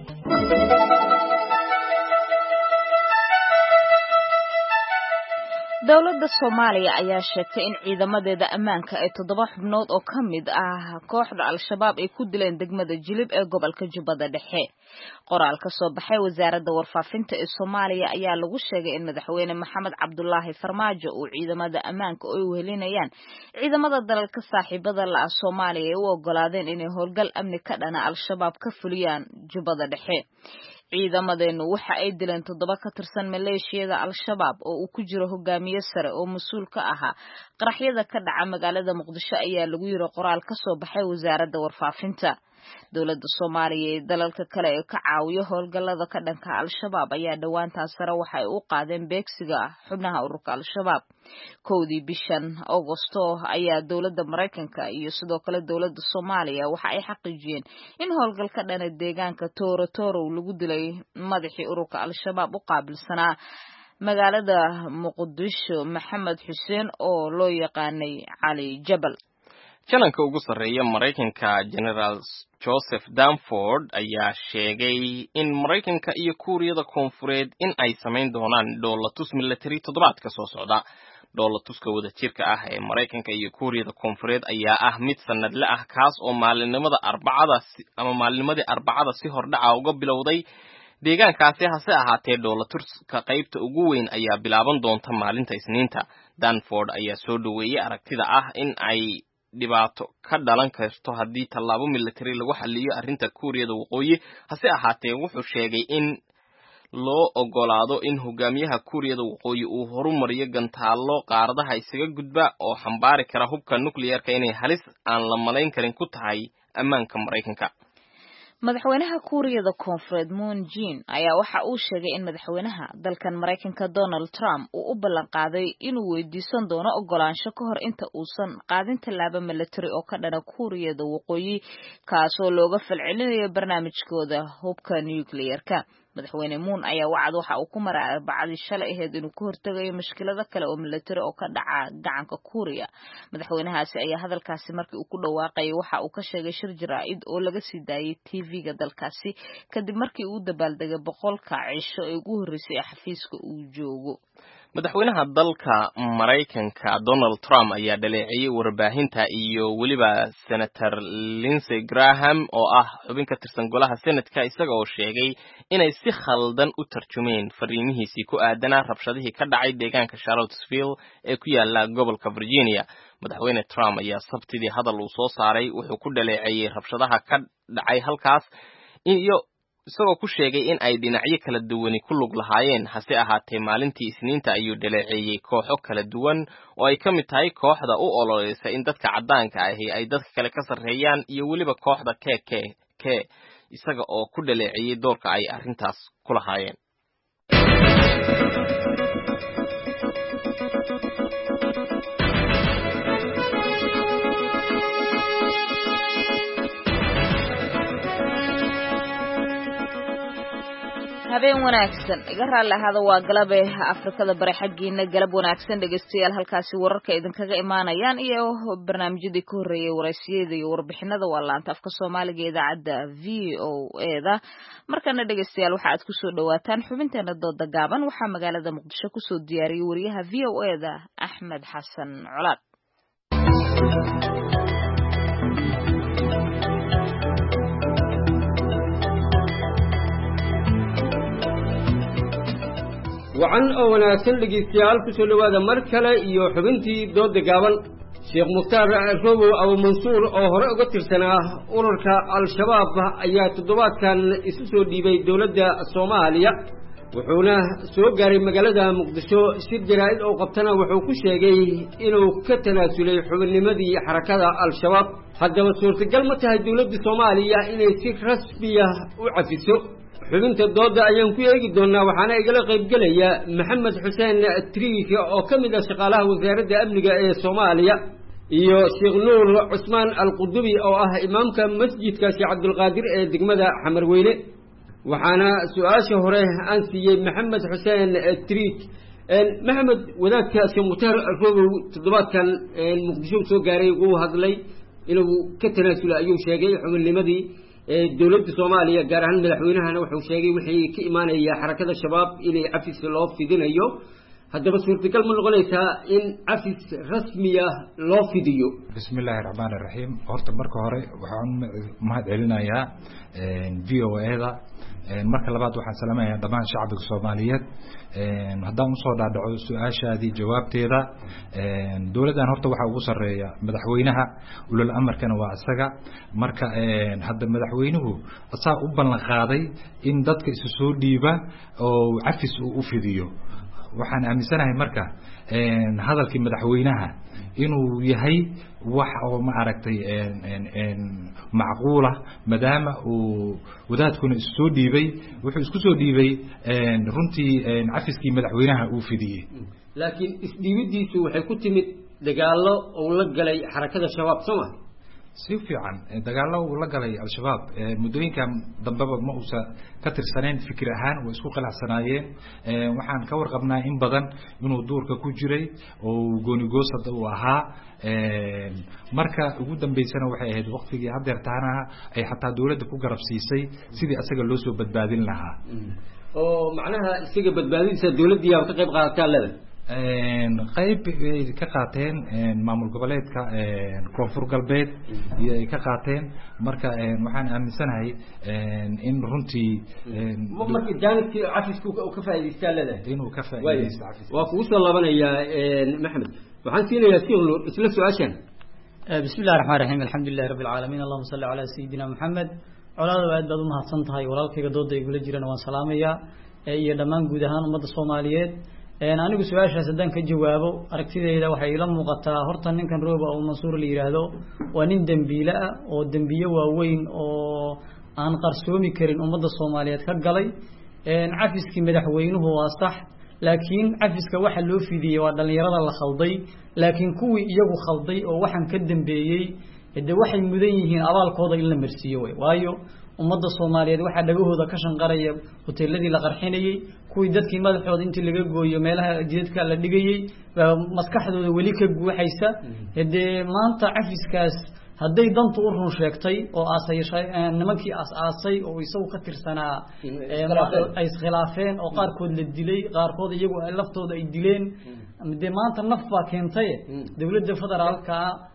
dawladda Soomaaliya ayaa sheegtay in ciidamadeeda ammaanka ay toddoba xubnood oo ka mid ah kooxda Al-Shabaab ay ku dileen degmada Jilib ee gobolka Jubbada Dhexe. Qoraal ka soo baxay wasaaradda warfaafinta ee Soomaaliya ayaa lagu sheegay in madaxweyne Maxamed Cabdullaahi Farmaajo uu ciidamada ammaanka ay wehelinayaan ciidamada dalalka saaxiibada la ah Soomaaliya ay u ogolaadeen inay howlgal amni ka dhana Al-Shabaab ka fuliyaan Jubbada Dhexe. ciidamadeenu waxa ay dileen toddoba ka tirsan maleeshiyada Al-Shabaab oo uu ku jiro hogaamiye sare oo mas'uul ka ahaa qaraxyada ka dhaca magaalada Muqdisho ayaa lagu yiri qoraal ka soo baxay wasaaradda warfaafinta. dawladda Soomaaliya ee dalalka kale ee ka caawiyo howlgallada ka dhanka Al-Shabaab ayaa dhawaantaas sare waxa ay u qaadeen beegsiga xubnaha ururka Al-Shabaab. kowdii bishan Agoosto ayaa dawladda Mareykanka iyo sidoo kale dawladda Soomaaliya waxa ay xaqiijiyeen in howlgalka dhana deegaanka Tooro Tooro lagu dilay madaxii ururka Al-Shabaab u qaabilsanaa magaalada Muqdisho Maxamed Xuseen oo loo yaqaanay Cali Jabal. jananka ugu sarreeya Mareykanka General Joseph Dunford ayaa sheegay in Mareykanka iyo Kuuriyada Koonfureed in ay samayn doonaan dhoolatus military toddobaadka soo socda. dhoolatuska wada jirka ah ee Mareykanka iyo Kuuriyada Koonfureed ayaa ah mid sanadle ah kaas oo maalinimada Arbacada ama maalinimadii Arbacada si hordhaca uga bilowday deegaankaasi hase ahaatee dhoolatuska qaybta ugu weyn ayaa bilaaban doonta maalinta Isniinta. Dunford ayaa soo dhaweeyay aragtida ah in ay dhibaato ka dhalan karto haddii tallaabo military lagu xalliyo arrinta Kuuriyada Waqooyi hase ahaatee wuxuu sheegay in loo ogolaado in hogaamiyaha Kuuriyada Waqooyi uu horumariyo gantaalo qaaradaha isaga gudba oo xambaari kara hubka nuclear-ka inay halis aan la malayn karin ku tahay ammaanka Mareykanka. madaxweynaha Kuuriyada Koonfureed Moon Jae-in ayaa waxa uu sheegay in madaxweynaha dalkan Mareykanka Donald Trump uu u ballan qaaday inuu weydiisan doono ogolaansho ka hor inta uusan qaadin tallaabo military oo ka dhana Kuuriyada Waqooyi kaasoo looga falcelinayo barnaamijkooda hubka nuclear-ka. madaxweyne Moon ayaa wacad waxa uu ku maray Arbacadii shalay ahayd inuu ka hortagayo mushkilada kale oo military oo ka dhaca gacanka Kuuriya. madaxweynahaasi ayaa hadalkaasi markii uu ku dhawaaqay waxa uu ka sheegay shir jaraa'id oo laga sii daayay T V-ga dalkaasi kadib markii uu dabaaldegay boqolka cisho ee ugu horreysay ee xafiiska uu joogo. madaxweynaha dalka Mareykanka Donald Trump ayaa dhaleeciyay warbaahinta iyo waliba Senator Lindsey Graham oo ah xubin ka tirsan golaha Senatka isaga oo sheegay inay si khaldan u tarjumeen fariimihiisii ku aadanaa rabshadihii ka dhacay deegaanka Charlottesville ee ku yaala gobolka Virginia. madaxweyne Trump ayaa sabtidii hadal uu soo saaray wuxuu ku dhaleeciyay rabshadaha ka dhacay halkaas iyo isagoo ku sheegay in ay dhinacyo kala duwan ku lug lahaayeen hase ahaatee maalintii Isniinta ayuu dhaleeceeyay kooxo kala duwan oo ay kamid tahay kooxda u ololeysa in dadka cadaanka ahi ay dadka kale ka sarreeyaan iyo waliba kooxda K K K isaga oo ku dhaleeceeyay doorka ay arrintaas ku lahaayeen. habeen wanaagsan iga raali ahada waa galabe Afrikada bari xaqiina galab wanaagsan dhageystayaal halkaasi wararka idinkaga imaanayaan iyo barnaamijyadii ka horeeyay waraysiyada iyo warbixinada waa laanta afka Soomaaliga idaacada V O A-da markana dhageystayaal waxa aad ku soo dhawaataan xubinteena dooda gaaban waxa magaalada Muqdisho ku soo diyaariyay wariyaha V O A-da Axmed Xasan Colaad. wacan oo wanaagsan dhegeystayaal ku soo dhawaada mar kale iyo xubintii dooda gaaban. Sheekh Mukhtaar Robow Abu Mansuur oo hore uga tirsanaa ururka Al-Shabaab ayaa toddobaadkan isu soo dhiibay dawladda Soomaaliya wuxuuna soo gaaray magaalada muqdisho shir jaraa'id oo qabtana wuxuu ku sheegay inuu ka tanaasulay xubinnimadii xarakada al-shabaab haddaba suurtagal ma tahay dowladda soomaaliya inay si rasmiya u cafiso xubinta dooda ayaan ku eegi doonaa waxaana igala qaybgelaya maxamed xuseen triik oo ka mid ah shaqaalaha wasaaradda amniga ee soomaaliya iyo sheekh nuur cusmaan alqudubi oo ah imaamka masjidka sheekh cabdulqaadir ee degmada xamarweyne waxaana su-aasha hore aan siiyey maxamed xuseen triik maxamed wadaadka sheekh mukhtaar rogow toddobaadkan muqdisho soo gaaray wuu hadlay inuu ka tanaasulay ayuu sheegay xubinnimadii dowladda soomaaliya gaar ahaan madaxweynahana wuxuu sheegay wixii ka imaanaya xarakada shabaab inay cafis loo fidinayo haddaba suurtagal ma noqonaysaa in cafis rasmiya loo fidiyo bismi illaahi raxmaan iraxiim horta marka hore waxaan mahad celinayaa v o a-da marka labaad waxaan salaamayaa dhammaan shacbiga soomaaliyeed haddaan usoo dhaadhaco su-aashaadii jawaabteeda dowladdan horta waxaa ugu sarreeya madaxweynaha ulal amarkana waa isaga marka hadda madaxweynuhu asaa u ballan qaaday in dadka isu soo dhiiba oo cafis uu u fidiyo waxaan aaminsanahay marka hadalkii madaxweynaha inuu yahay wax oo ma aragtay macquula maadaama uu wadaadkuna isu soo dhiibay wuxuu isku soo dhiibay runtii cafiskii madaxweynaha uu fidiyey laakiin isdhiibidiisu waxay ku timid dagaallo uu la galay xarakada shabaab soo ma si fiican dagaallo uu la galay al-shabaab muddooyinkan dambeba ma uusa ka tirsanayn fikir ahaan way isku khilaafsanaayeen waxaan ka warqabnaa in badan inuu duurka ku jiray oo goonigoosada uu ahaa marka ugu dambeysana waxay ahayd waqtigii haddeer taanaha ay xataa dowladda ku garab siisay sidii asaga loo soo badbaadin lahaa oo macnaha isaga badbaadintiisa dowladdii aa ka qayb qaadataa leeda qayb ay ka qaateen maamul goboleedka koonfur galbeed iyo ay ka qaateen marka waxaan aaminsanahay in runtii marka jaanibkii cafiska ka faa'idaystaa leedahay inuu ka faa'iidaysto cafis waa kugu soo laabanayaa maxamed waxaan siinayaa sheekh nuur isla su-aashan bismi illahi raxmaan raxiim alxamdulilahi rabbi alcaalamiin allahuma salli calaa sayidina maxamed colaada aad baad umahadsan tahay walaalkayga dooda igula jirana waan salaamayaa iyo dhammaan guud ahaan ummadda soomaaliyeed anigu su-aashaas haddaan ka jawaabo aragtidayda waxay ila muuqataa horta ninkan rooba oo mansuur la yidhaahdo waa nin dembiile ah oo dembiye waaweyn oo aan qarsoomi karin ummadda soomaaliyeed ka galay cafiskii madaxweynuhu waa sax laakiin cafiska waxa loo fidiyey waa dhalinyarada la khalday laakiin kuwii iyagu khalday oo waxaan ka dambeeyey de waxay mudan yihiin abaalkooda in la marsiiyo wey waayo ummadda soomaaliyeed waxaa dhagahooda ka shanqaraya hoteeladii la qarxinayey kuwii dadkii madaxooda intii laga gooyo meelaha jidadka la dhigayey baa maskaxdooda weli ka guuxaysa dee maanta cafiskaas hadday dantu u run sheegtay oo aasay nimankii aas-aasay oo isagu ka tirsanaa ay iskhilaafeen oo qaarkood la dilay qaarkood iyagu laftooda ay dileen dee maanta naf baa keentay dowladda federaalka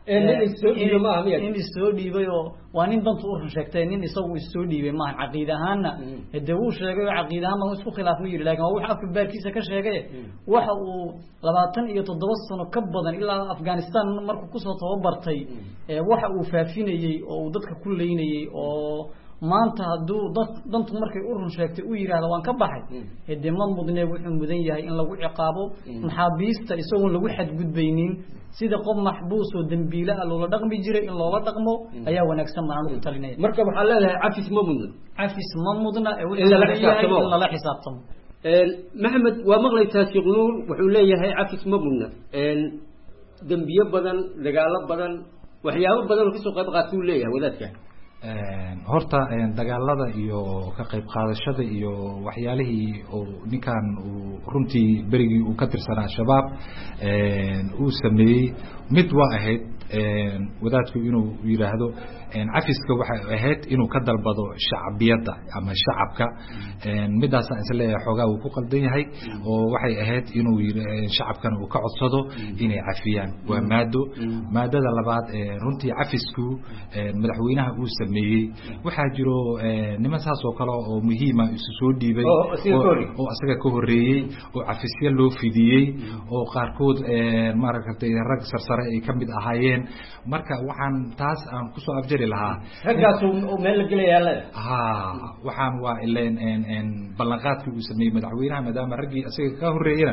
in issoo dhiibay oo waa nin dantu u run sheegtay nin isagu issoo dhiibay maaha caqiid ahaanna dee wuu sheegay oo caqiid ahaan baa isku khilaaf mu yidhi lakin waa wuxu afka baarkiisa ka sheegay waxa uu labaatan iyo toddoba sano ka badan ilaa afghanistan markuu kusoo tababartay waxa uu faafinayey oo uu dadka ku leynayey oo maanta hadduu dad dantu markay u run sheegtay u yidhaahdo waan ka baxay dee ma mudne wuxuu mudan yahay in lagu ciqaabo maxaabiista isagoon lagu xadgudbaynin sida qof maxbuus oo dembiile ah loola dhaqmi jiray in loola dhaqmo ayaa wanaagsan baan ugu talinaya marka waxaa leedahay cafis ma mudna cafis ma mudna in lala xisaabtamo maxamed waa maqlaysaa sheekh nuur wuxuu leeyahay cafis ma mudna dembiye badan dagaalo badan waxyaabo badan oo kasoo qayb qaata uu leeyahay wadaadka horta dagaalada iyo ka qayb qaadashada iyo waxyaalihii oo ninkan uu runtii berigii uu ka tirsanaa shabaab uu sameeyey mid waa ahayd wadaadku inuu yidhaahdo cafiska waxay ahayd inuu ka dalbado shacbiyadda ama shacabka midaasaan isleeyahay xoogaa uu ku qaldan yahay oo waxay ahayd inuu shacabkana uu ka codsado inay cafiyaan waa maado maadada labaad runtii cafisku madaxweynaha uu sameeyey waxaa jiro niman saas oo kale oo muhiima isu soo dhiibay oo asaga ka horeeyey oo cafisya loo fidiyey oo qaarkood maaragtay rag sarsare ay ka mid ahaayeen lahaayeen marka waxaan taas aan kusoo afjari lahaa raggaas meel la gelayaa ha waxaan waa ileen en ballanqaadkii uu sameeyey madaxweynaha maadaama raggii isaga ka horreeyana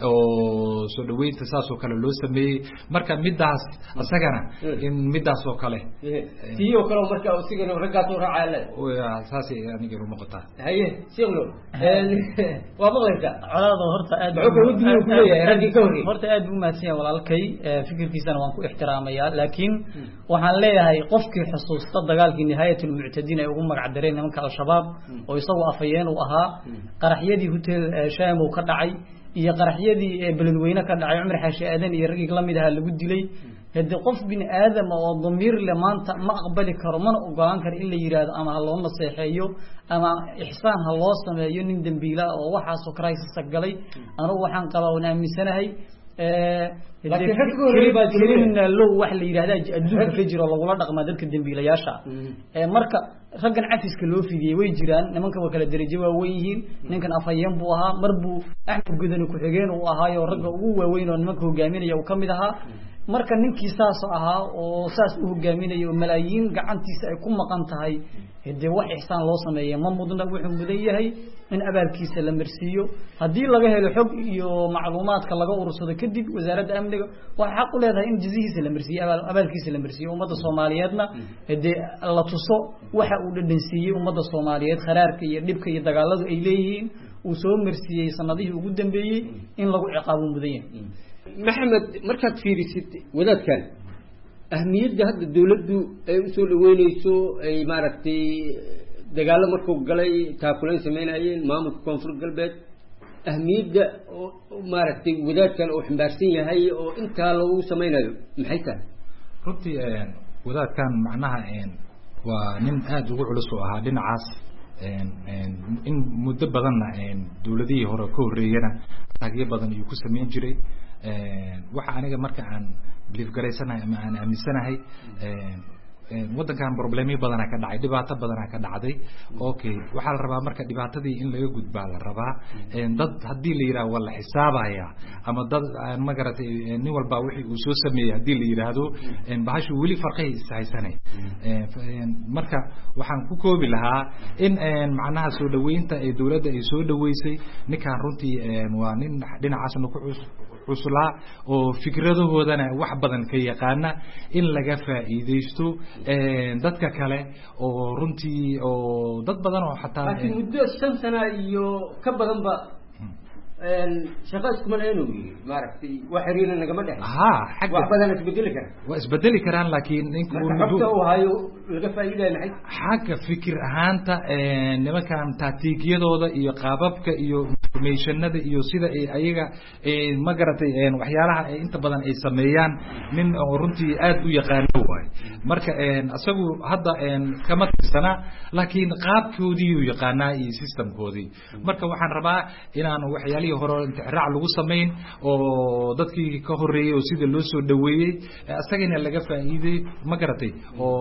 oo soo dhaweynta saas oo kale loo sameeyey marka midaas isagana in midaas oo kale iyo kale marka isigana raggaas oo raacay saas aniga u muuqataa haye sheeglo waa maqlaysa colaado horta aad wuxuu u diiday kuleeyahay raggii ka horreeyay horta aad buu mahadsan walaalkay fikirkiisana waan ku ixtiraamayaa laakiin waxaan leeyahay qofkii xusuusta dagaalkii nihayatul mu'tadiin ay ugu magac dareen nimanka al-shabaab oo isagu afayeen uu ahaa qaraxyadii hotel shaam uu ka dhacay iyo qaraxyadii beledweyne ka dhacay Umar Xaashi Aadan iyo ragii la mid ah lagu dilay hadii qof bin aadam oo damiir le maanta ma aqbali karo mana ogolaan karo in la yiraahdo ama ha loo naseexeeyo ama ihsaan ha loo sameeyo nin dambiila oo waxaas oo crisis galay anigu waxaan qabaa inaan aaminsanahay ee laakiin hadii baa jirin loo wax la yiraahdo adduunka ka jiro lagu la dhaqma dadka dambiilayaasha ee marka raggan cafiska loo fidiyay way jiraan nimanka waa kala darajo waa weyn yihiin ninkan afayeen buu ahaa mar buu Axmed Gudan ku xigeen uu ahaayo ragga ugu waaweyn oo nimanka hogaaminaya uu kamid ahaa marka ninkii saas ahaa oo saas u hogaaminaya oo malaayiin gacantiisa ay ku maqan tahay hadii wax ihsaan loo sameeyo ma mudna wuxuu mudan yahay in abaalkiisa la marsiiyo hadii laga helo xog iyo macluumaadka laga urursado kadib wasaaradda amniga waxa xaq u leedahay in jizihiisa la marsiyo abaalkiisa la marsiyo ummadda Soomaaliyeedna hadii la tuso waxa uu dhadhansiiyay ummadda Soomaaliyeed kharaarka iyo dhibka iyo dagaalada ay leeyihiin uu soo marsiyay sanadihii ugu dambeeyay in lagu ciqaabo mudan yahay maxamed markaad fiirisid wadaadkan ahmiyadda hadda dawladdu ay u soo dhaweynayso ay maaragtay dagaalo markuu galay taakulayn sameynayeen maamulka koonfur galbeed ahmiyadda maaragtay wadaadkan oo xambaarsan yahay oo intaa lagu sameynayo maxay tahay runtii wadaadkan macnaha waa nin aad ugu culus oo ahaa dhinacaas in muddo badanna dawladihii hore ka horreeyana taageer badan iyo ku sameyn jiray waxa aniga marka aan belief garaysanahay ama aan aaminsanahay wadankan problemi badan ka dhacay dhibaato badan ka dhacday okay waxa la rabaa marka dhibaatadii in laga gudbaa la rabaa dad hadii la yiraahdo wala xisaabaya ama dad ma garatay nin walba wixii uu soo sameeyay hadii la yiraahdo bahashu wali farqay isaysanay marka waxaan ku koobi lahaa in macnaha soo dhaweynta ay dawladda ay soo dhaweysay ninkan runtii waa nin dhinacaasna ku cusla oo fikradahoodana wax badan ka yaqaana in laga faa'iideysto dadka kale oo runtii oo dad badan oo xataa laakiin muddo shan sano iyo ka badan ba shaqaas kuma leeyno maaragtay wax xiriir nagama dhaxay ha xaq wax badan isbedeli kara waa isbedeli karaan laakiin ninku uu hayo laga faa'iideeyo maxay xagga fikir ahaanta nimankan taatiikiyadooda iyo qaababka iyo informationada iyo sida ay ayaga ma garatay waxyaalaha ay inta badan ay sameeyaan nin oo runtii aad u yaqaan waay marka asagu hadda kama tirsana laakiin qaabkoodii uu yaqaanaa iyo systemkoodii marka waxaan rabaa inaan waxyaalihi hore intixraac lagu sameyn oo dadkii ka horeeyay oo sida loo soo dhaweeyay asagana laga faa'iiday ma garatay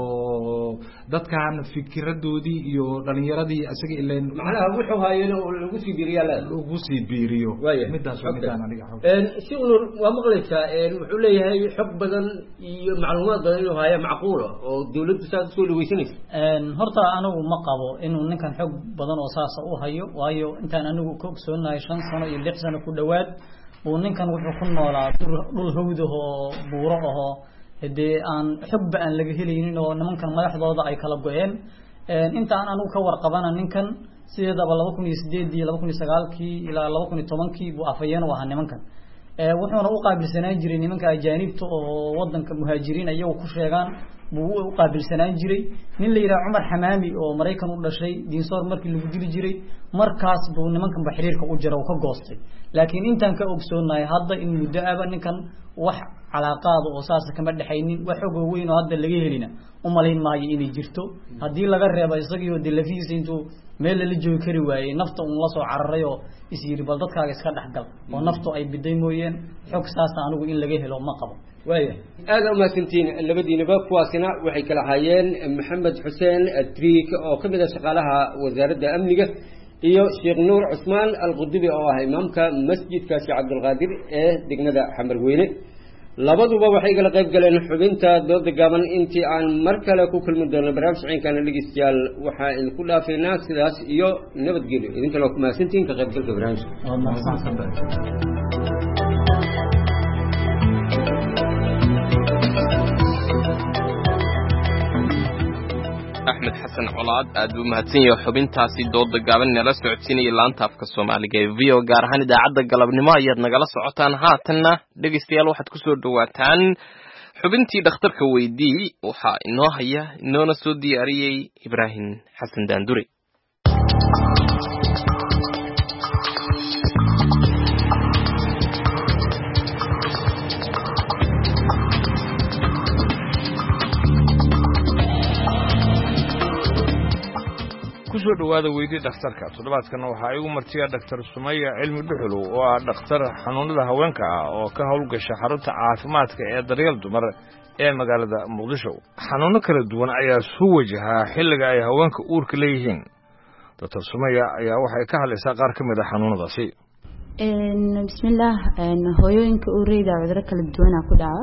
oo dadkan fikiradoodii iyo dhalinyaradii asaga ileen macnaha wuxuu haayeen oo lagu sii biiriyo lagu sii biiriyo midaas waa midaan aniga een shaqo waa maqlaysaa een wuxuu leeyahay xog badan iyo macluumaad badan inuu haayo macquul oo dawladdu saas soo dhaweysanayso een horta anigu ma qabo inuu ninkan xog badan oo saas u hayo waayo intaan anigu ka ogsoonahay shan sano iyo lix sano ku dhawaad oo ninkan wuxuu ku noolaa dhul hawd oo buuro ah hadii aan xogba aan laga helaynin oo nimankan madaxdooda ay kala go'een een inta aan anigu ka warqabana ninkan sideedaba laba kun iyo sideed iyo laba kun iyo sagaal kii ilaa laba kun iyo toban kii buu afayeen oo ahaa nimankan ee wuxuuna u qaabilsanaan jiray nimanka ajaanibta oo wadanka muhaajiriin ayagu ku sheegaan buu u qaabilsanaan jiray nin la yiraahdo Umar Xamaami oo Mareykan u dhashay diinsoor markii lagu dili jiray markaas buu nimankan baxriirka u jira oo ka goostay laakiin intaan ka ogsoonahay hadda in muddo aba ninkan wax calaaqaad oo saas kama dhaxaynin wax xog weyn oo hadda laga helina u maleyn maayo inay jirto hadii laga reebo isagii oo dilafiis intuu meel la joogi kari waayay nafta uu la soo cararay oo isiri bal dadkaaga iska dhaxgal oo naftu ay biday mooyeen xog saas anigu in laga helo ma qabo waaya aad u maasantiin labadiinaba kuwaasina waxay kala hayeen maxamed xuseen adriik oo ka mid ah shaqaalaha wasaaradda amniga iyo sheekh nuur cusmaan al-qudubi oo ah imaamka masjidka sheekh cabdul qaadir ee degmada xamarweyne labaduba waxay kala qayb galeen xubinta dooda gaaban intii aan mar kale ku kulmi doono barnaamij ciinkana dhegeystayaal waxaa idinku dhaafeynaa sidaas iyo nabadgelyo idinkana waa ku mahadsantihiin ka qaybgalka barnaamijka axmed xasan colaad aad buu mahadsan yahay xubintaasi dooda gaaban nala socodsiinaya laanta afka soomaaliga ee v o gaar ahaan idaacadda galabnimo ayaad nagala socotaan haatanna dhegaystayaal waxaad kusoo dhawaataan xubintii dhakhtarka weydii waxaa inoo haya inoona soo diyaariyey ibraahim xasan daandure kusoo dhawaada weydii dhakhtarka toddobaadkana waxaa igu martiya dhaktar sumaya cilmi dhuxulow oo ah dhakhtar xanuunada haweenka ah oo ka howlgasha xarunta caafimaadka ee daryeel dumar ee magaalada muqdisho xanuuno kala duwan ayaa soo wajahaa xilliga ay haweenka uurka leeyihiin doctor sumaya ayaa waxay ka hadlaysaa qaar ka mid a xanuunadaasi bismillaah hooyooyinka uureyda cuduro kala duwana ku dhaca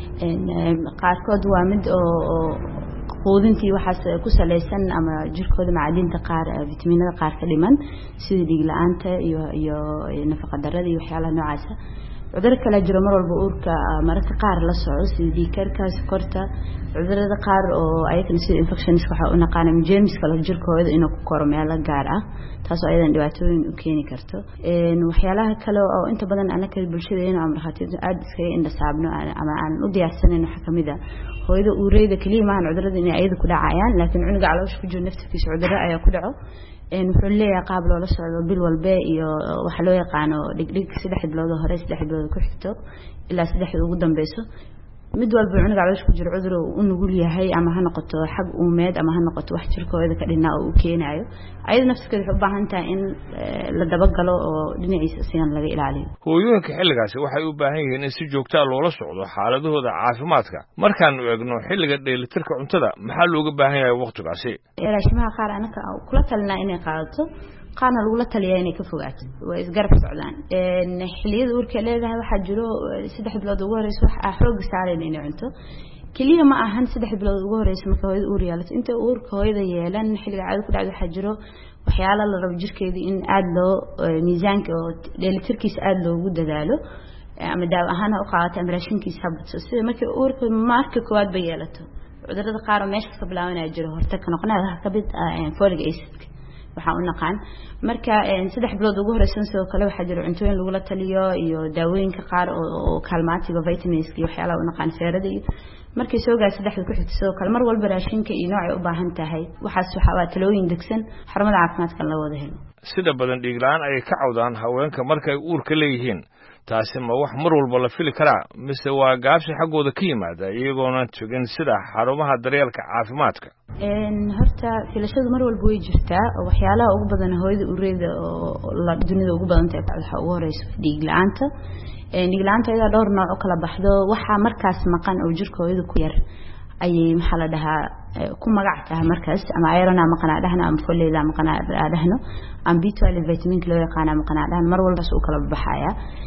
qaarkood waa mid oo quudintii waxaas ku salaysan ama jirkooda macdinta qaar fitamiinada qaar ka dhiman sida dhiig la'aanta iyo iyo nafaqa darrada iyo waxyaalaha noocaas cudurro kala jiro mar walba uurka mararka qaar la soco sida dhiig karka sokorta cudurrada qaar oo ayagana sida infections waxa u naqaan germs kala jirkooda inuu ku koro meelo gaar ah taasoo ayadan dhibaatooyin u keeni karto een waxyaalaha kale oo inta badan anaka bulshadeena ama raxaatiinta aad iskaga indhasaabno ama aan u diyaarsaneyn waxa kamid ah hooyada uureyda kaliya ma aan cudurrada inay ayada ku dhacayaan laakiin cunuga caloosha ku jiro naftiisa cudurro ayaa ku dhaco een wuxuu leeyahay qaab loola socdo bil walba iyo waxa loo yaqaano dhigdhig saddex bilood hore saddex bilood ku xigto ilaa saddex ugu dambayso mid walba cunuga caloosha ku jiro cudur uu nugul yahay ama ha noqoto xag uumeed ama ha noqoto wax jirkooda ka dhinaa oo uu keenayo ayada naftigeeda waxay u baahan tahay in la dabagalo oo dhinaciisa sidan laga ilaaliyo hooyooyinka xilligaasi waxay u baahan yihiin in si joogto ah loola socdo xaaladahooda caafimaadka markaan eegno xilliga dheelitirka cuntada maxaa looga baahan yahay waqtigaasi raashimaha qaar anaka kula talina inay qaadato qaarna lagula taliyaa inay ka fogaato waa isgarab socdaan een xilliyada uurka leedahay waxa jiro saddex bilood ugu horeysa wax ah xoog saareen inay cunto kaliya ma ahan saddex bilood ugu horeysa marka hooyada uur yeelato inta uurka hooyada yeelan xilliga caado ku dhacdo waxa jiro waxyaalo la rabo jirkeeda in aad loo miisaanka oo dheelitirkiisa aad loogu dadaalo ama daaw ahaan u qaadato ama raashinkiisa habto sida marka uurka marka koowaad bay yeelato cudurrada qaar oo meesha ka bilaabanaya jiro horta ka noqonaya ka mid folic acid waxa uu naqaan marka saddex bilood ugu horeysan sidoo kale waxa jira cuntooyin lagu la taliyo iyo daawooyinka qaar oo kaalmaatiga vitamins iyo waxyaalaha uu naqaan feerada iyo markay soo gaar saddexda ku xigto sidoo kale mar walba raashinka iyo nooc ay u baahan tahay waxaas waxa waa talooyin degsan xarumaha caafimaadka la wada helo sida badan dhiig la'aan ay ka cawdaan haweenka markay uurka leeyihiin taasi ma wax mar walba la fili karaa mise waa gaabsi xaggooda ka yimaada iyagoona tugin sida xarumaha daryeelka caafimaadka een horta filashadu mar walba way jirtaa waxyaalaha ugu badan hooyada uureyda oo la dunida ugu badan tahay waxa ugu horeysa dhiig la'aanta een dhiig la'aanta iyada dhowr nooc oo kala baxdo waxa markaas maqan oo jirkooda ku yar ayay maxaa la dhahaa ku magac tahay markaas ama iron ama qanaadahna ama folate ama qanaadahna ama B twelve vitamin loo yaqaan ama qanaadahan mar walba soo kala baxaya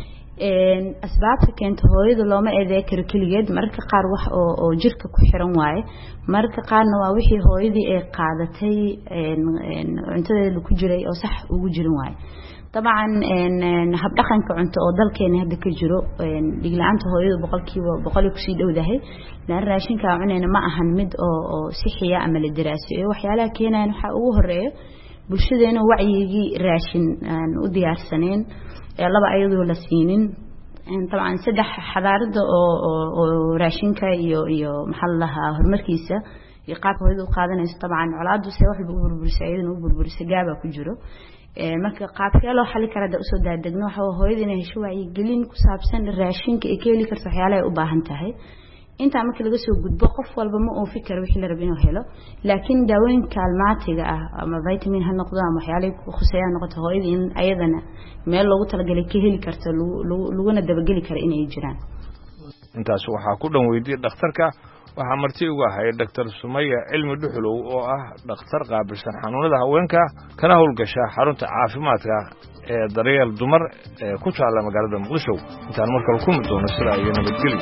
een asbaabta keenta hooyada looma eedeey karo kaligeed marka qaar wax oo oo jirka ku xiran waaye marka qaarna waa wixii hooyadii ay qaadatay een cuntadeeda ku jiray oo sax ugu jirin waaye طبعا ان hab dhaqanka cunto oo dalkeena hadda ka jiro een dhiig la'aanta hooyada boqolkiiba boqol ku sii dhowdahay la raashinka cunayna ma ahan mid oo oo sixiya ama la daraasiyo waxyaalaha keenayaan waxa ugu horeeyo bulshadeena wacyigii raashin aan u diyaarsaneen ee laba ayadoo la siinin طبعا saddex xadaarada oo oo raashinka iyo iyo maxallaha horumarkiisa iyo qaabka hooyada u qaadanayso طبعا colaadu si wax lagu burbursayeen u burbursay gaaba ku jiro ee marka qaabka loo xalin kara da usoo daadegno waxa hooyada inay hesho wacyi gelin ku saabsan raashinka ee keeli karto waxyaalaha ay u baahan tahay inta marka laga soo gudbo qof walba ma uu fikir wixii la rabo inuu helo laakiin daawooyin kaalmaatiga ah ama vitamin ha noqdo ama waxyaalaha ku khuseeya noqoto hooyada in ayadana meel loogu talagalay ka heli karto laguna dabageli karo inay jiraan intaas waxaa ku dhan weydiiyay dhakhtarka waxaa marti ugu ahay doctor Sumaya Cilmi Dhuxulow oo ah dhakhtar qaabilsan xanuunada haweenka kana howlgasha xarunta caafimaadka ee daryeel dumar ee ku taala magaalada Muqdisho. intaan markale ku mid doono sida ay nabadgelyo.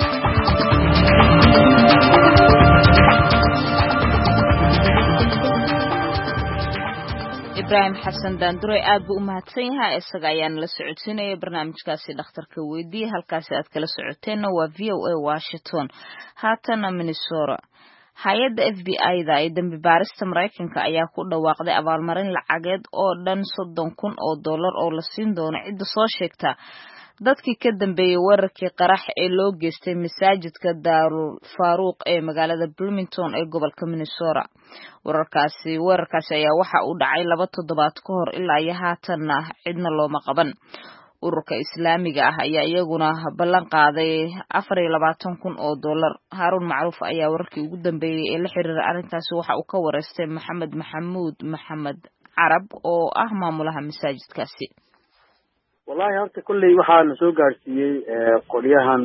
ibraahim xasan daandure aad buu u mahadsan yahay isaga ayaan la socodsiinaya barnaamijkaasi dhakhtarka weydiiyey halkaasi aad kala socoteenna waa v o a Washington. haatana Minnesota, hay-adda F B I-da ee dambi baarista Mareykanka ayaa ku dhawaaqday abaalmarin lacageed oo dhan soddon kun oo dollar oo la siin doono cidda soo sheegta dadkii ka dambeeyay weerarkii qarax ee loo geystay masaajidka Daarul Faaruq ee magaalada Bloomington ee gobolka Minnesota. Weerarkaasi weerarkaasi ayaa waxa uu dhacay laba toddobaad ka hor ilaa iyo haatanna cidna looma qaban. ururka Islaamiga ah ayaa iyaguna ballan qaaday afar iyo labaatan kun oo dollar. Harun Macruuf ayaa wararkii ugu dambeeyay ee la xiriira arrintaasi waxa uu ka wareystay Maxamed Maxamuud Maxamed Carab oo ah maamulaha masaajidkaasi. wallahi horta kulley waxaa na soo gaarsiiyey qolyahan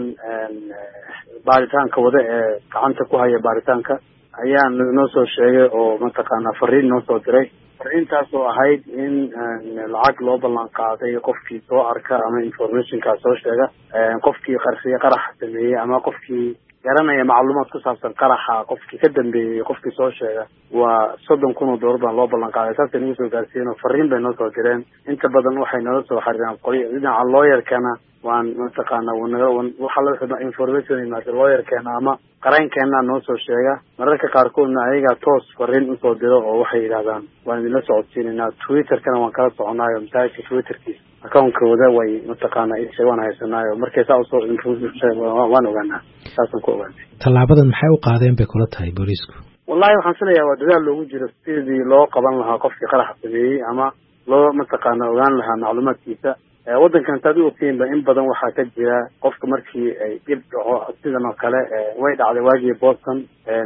baaritaanka wada ee gacanta ku haya baaritaanka ayaa noo soo sheegay oo mataqaana fariin noo soo diray. fariintaas oo ahayd in lacag loo ballan qaaday qofkii soo arka ama informationkaas soo sheega qofkii qarxiye qarax sameeyey ama qofkii garanaya macluumaad ku saabsan qaraxa qofkii ka dambeeyey qofkii soo sheega waa soddon kun oo dollar baan loo ballan qaaday. taasay nagu soo gaarsiiyeen oo fariin bay noo soo direen. inta badan waxay nala soo xiriiraan qolyo dhinaca looyarkana waan mataqaana waxa la xidha information imaada looyarkeena ama qareenkeena noo soo sheega. mararka qaarkoodna ayaga toos fariin usoo diro oo waxay yidhahdaan waan idinla socodsiinaynaa. twitterkana waan kala soconaayo masaajidka twitterkiisa account-kooda way mataqaana isha waan haysanaayo markay saa usoo waan ogaanaa. saasaan ku ogaanay. tallaabadan maxay u qaadeen bay kula tahay booliisku? wallahi waxaan filayaa waa dadaal loogu jiro sidii loo qaban lahaa qofkii qaraxa sameeyey ama loo mataqaana ogaan lahaa macluumaadkiisa. waddankan saad u ogtiinba in badan waxaa ka jira qofka markii ay dhib dhaco sidan oo kale way dhacday waagii Boston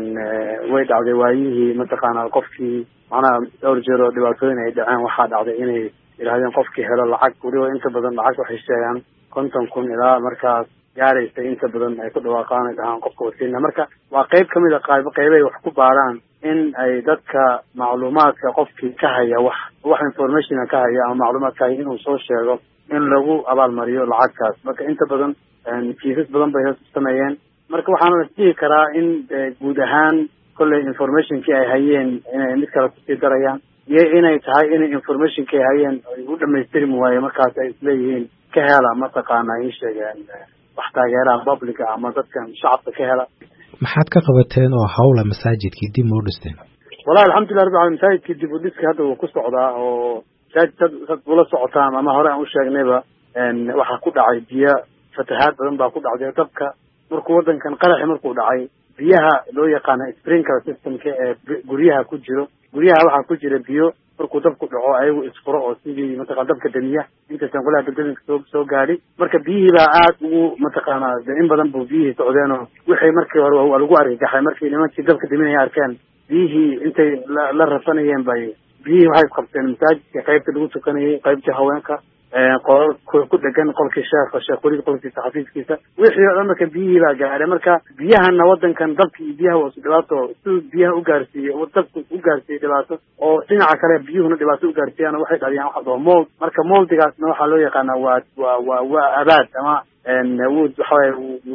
way dhacday waayihii mataqaana qofkii macnaha dhowr jeer oo dhibaatooyin ay dhaceen waxaa dhacday inay yidhaahdeen qofkii helo lacag weliba inta badan lacag waxay sheegaan konton kun ilaa markaas gaaraysa inta badan ay ku dhawaaqaan ay dhahaan qofka wasiina. marka waa qayb ka mid a qayb qaybay wax ku baaraan in ay dadka macluumaadka qofkii ka haya wax wax information ka haya ama macluumaad ka haya inuu soo sheego in lagu abaalmariyo lacagtaas. marka inta badan kiisas badan bay sameeyeen. marka waxaan la dhihi karaa in guud ahaan kolley informationkii ay hayeen inay mid kale kusii darayaan iyo inay tahay inay informationkii ay hayeen ay u dhamaystirmi waaye markaas ay isleeyihiin ka hela mataqaana ay sheegeen wax taageeraha publica ama dadkan shacabka ka hela. maxaad ka qabateen oo hawla masaajidkii dib u dhisteen? wallahi alxamdulilah rabbil caalamiin masaajidkii dib u dhiska hadda wuu ku socdaa oo masaajid ula socotaan ama hore aan u sheegnayba waxaa ku dhacay biyo fatahaad badan baa ku dhacday. dabka markuu waddankan qaraxi markuu dhacay biyaha loo yaqaana sprinkler systemka ee guryaha ku jiro guryaha waxaa ku jira biyo markuu dabku dhaco ayagu isfuro oo sidii mataqana dabka damiya intaysan qolaha dabdaminka soo soo gaadhi. marka biyihii baa aad ugu mataqaana in badan buu biyihii socdeen oo wixii markii hore waa lagu argagaxay markii nimankii dabka daminaya arkeen biyihii intay la rafanayeen bay biyihii waxay qabteen masaajidka qaybta lagu tukanayay qaybtii haweenka qolal ku dhegan qolkii sheekha sheekh weliba qolkiisa xafiiskiisa wixii oo dhan marka biyihii baa gaadhay. marka biyahana waddankan dabka iyo biyaha waa dhibaato siduu biyaha u gaarsiiyey dabka u gaarsiiyey dhibaato oo dhinaca kale biyuhuna dhibaato u gaarsiiyaan waxay dhaliyaan waxa dhao mold. marka moldigaasna waxaa loo yaqaanaa waa waa waa waa abaad ama wuu waxawaaye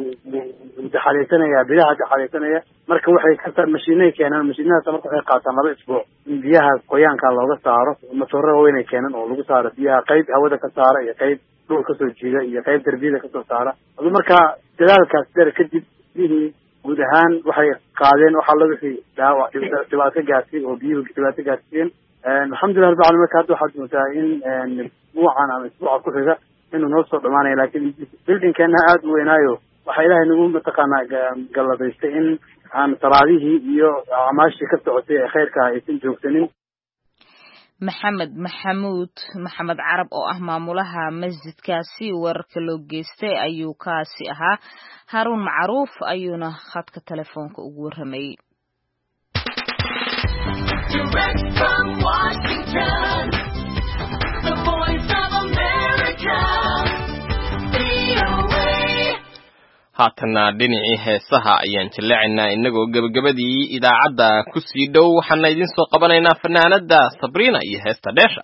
wuu daxalaysanaya biyaha daxalaysanaya. marka waxay ka mashiinay keenaan mashiinadaas marka waxay qaataan laba isbuuc in biyaha qoyaanka looga saaro. matooro waaweyn ay keenan oo lagu saaro biyaha qayb hawada ka saara iyo qayb dhul kasoo jiida iyo qayb darbiyada kasoo saara. adu marka dadaalkaas dheer kadib biyihii guud ahaan waxay qaadeen waxa la wixii dhaawac dhibaato gaarsiin oo biyuhu dhibaato gaarsiin. alxamdulilah rabbil caalamiin. marka hadda waxaad moodaa in isbuucan ama isbuuca ku xiga inuu noo soo dhamaanayo laakiin buildingkeena aad u weynaayo waxaa ilaahay nagu mataqaana galladaystay in aan salaadihii iyo acmaashii ka socotay ee khayrka aysan joogsanin. maxamed maxamuud maxamed carab oo ah maamulaha masjidkaasi weerarka loo geystay ayuu kaasi ahaa. Harun Macruuf ayuuna khadka telefoonka ugu waramayay. haatana dhinacii heesaha ayaan jilleecaynaa inagoo gebagabadii idaacadda ku sii dhow waxaana idin soo qabanaynaa fanaanada Sabrina iyo heesta dheesha.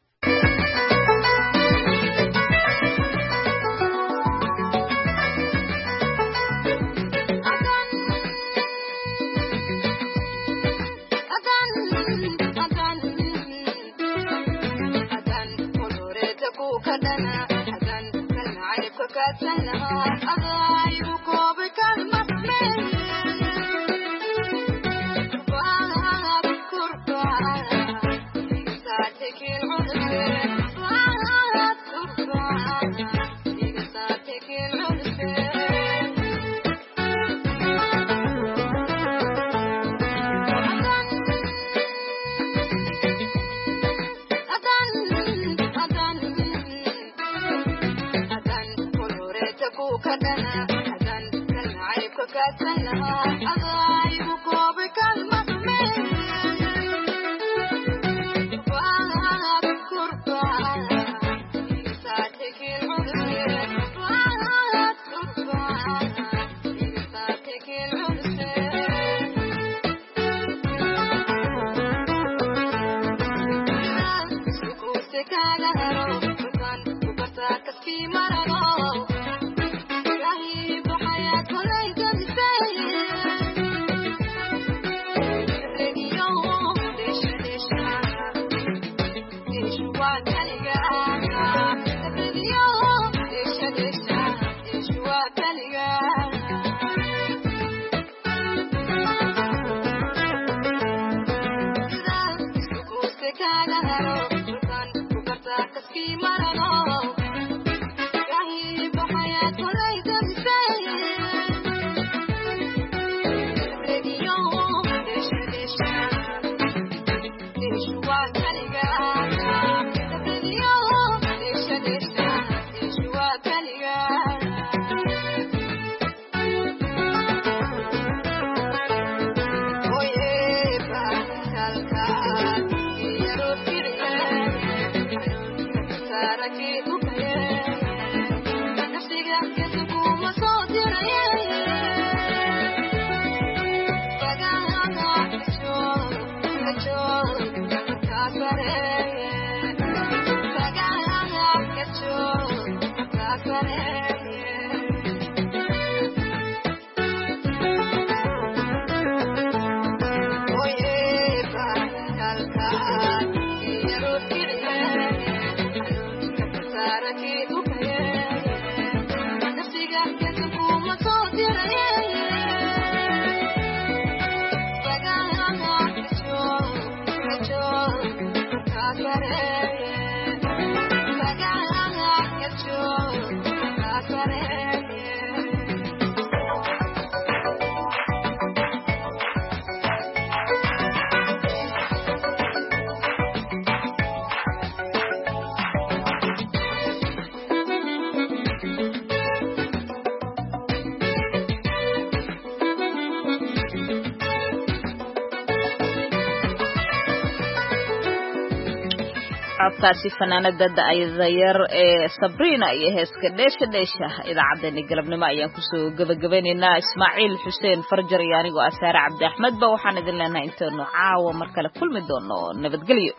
codkaasi fanaanada da'ayar ee Sabrina iyo heeska dheesha dheesha idaacadeena galabnimo ayaan ku soo gabagabaynaynaa Ismaaciil Xuseen Farjar iyo anigoo Asaare Cabdi Axmed ba waxaan idin leenahay intaanu caawa mar kale kulmi doono nabadgelyo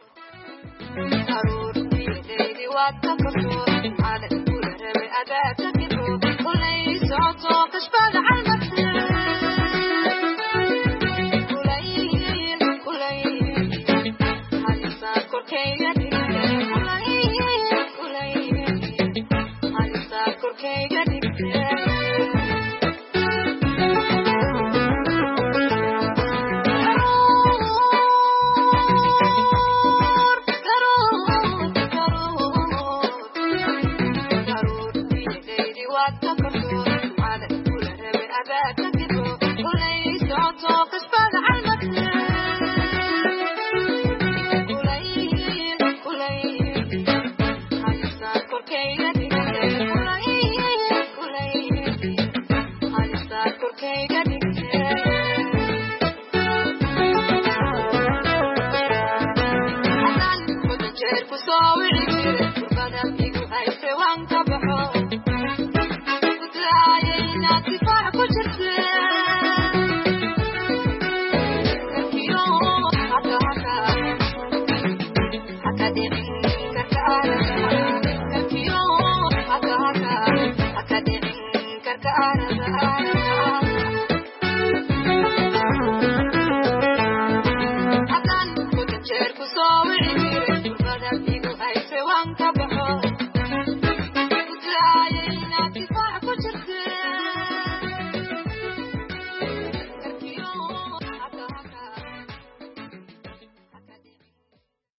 Not dhibin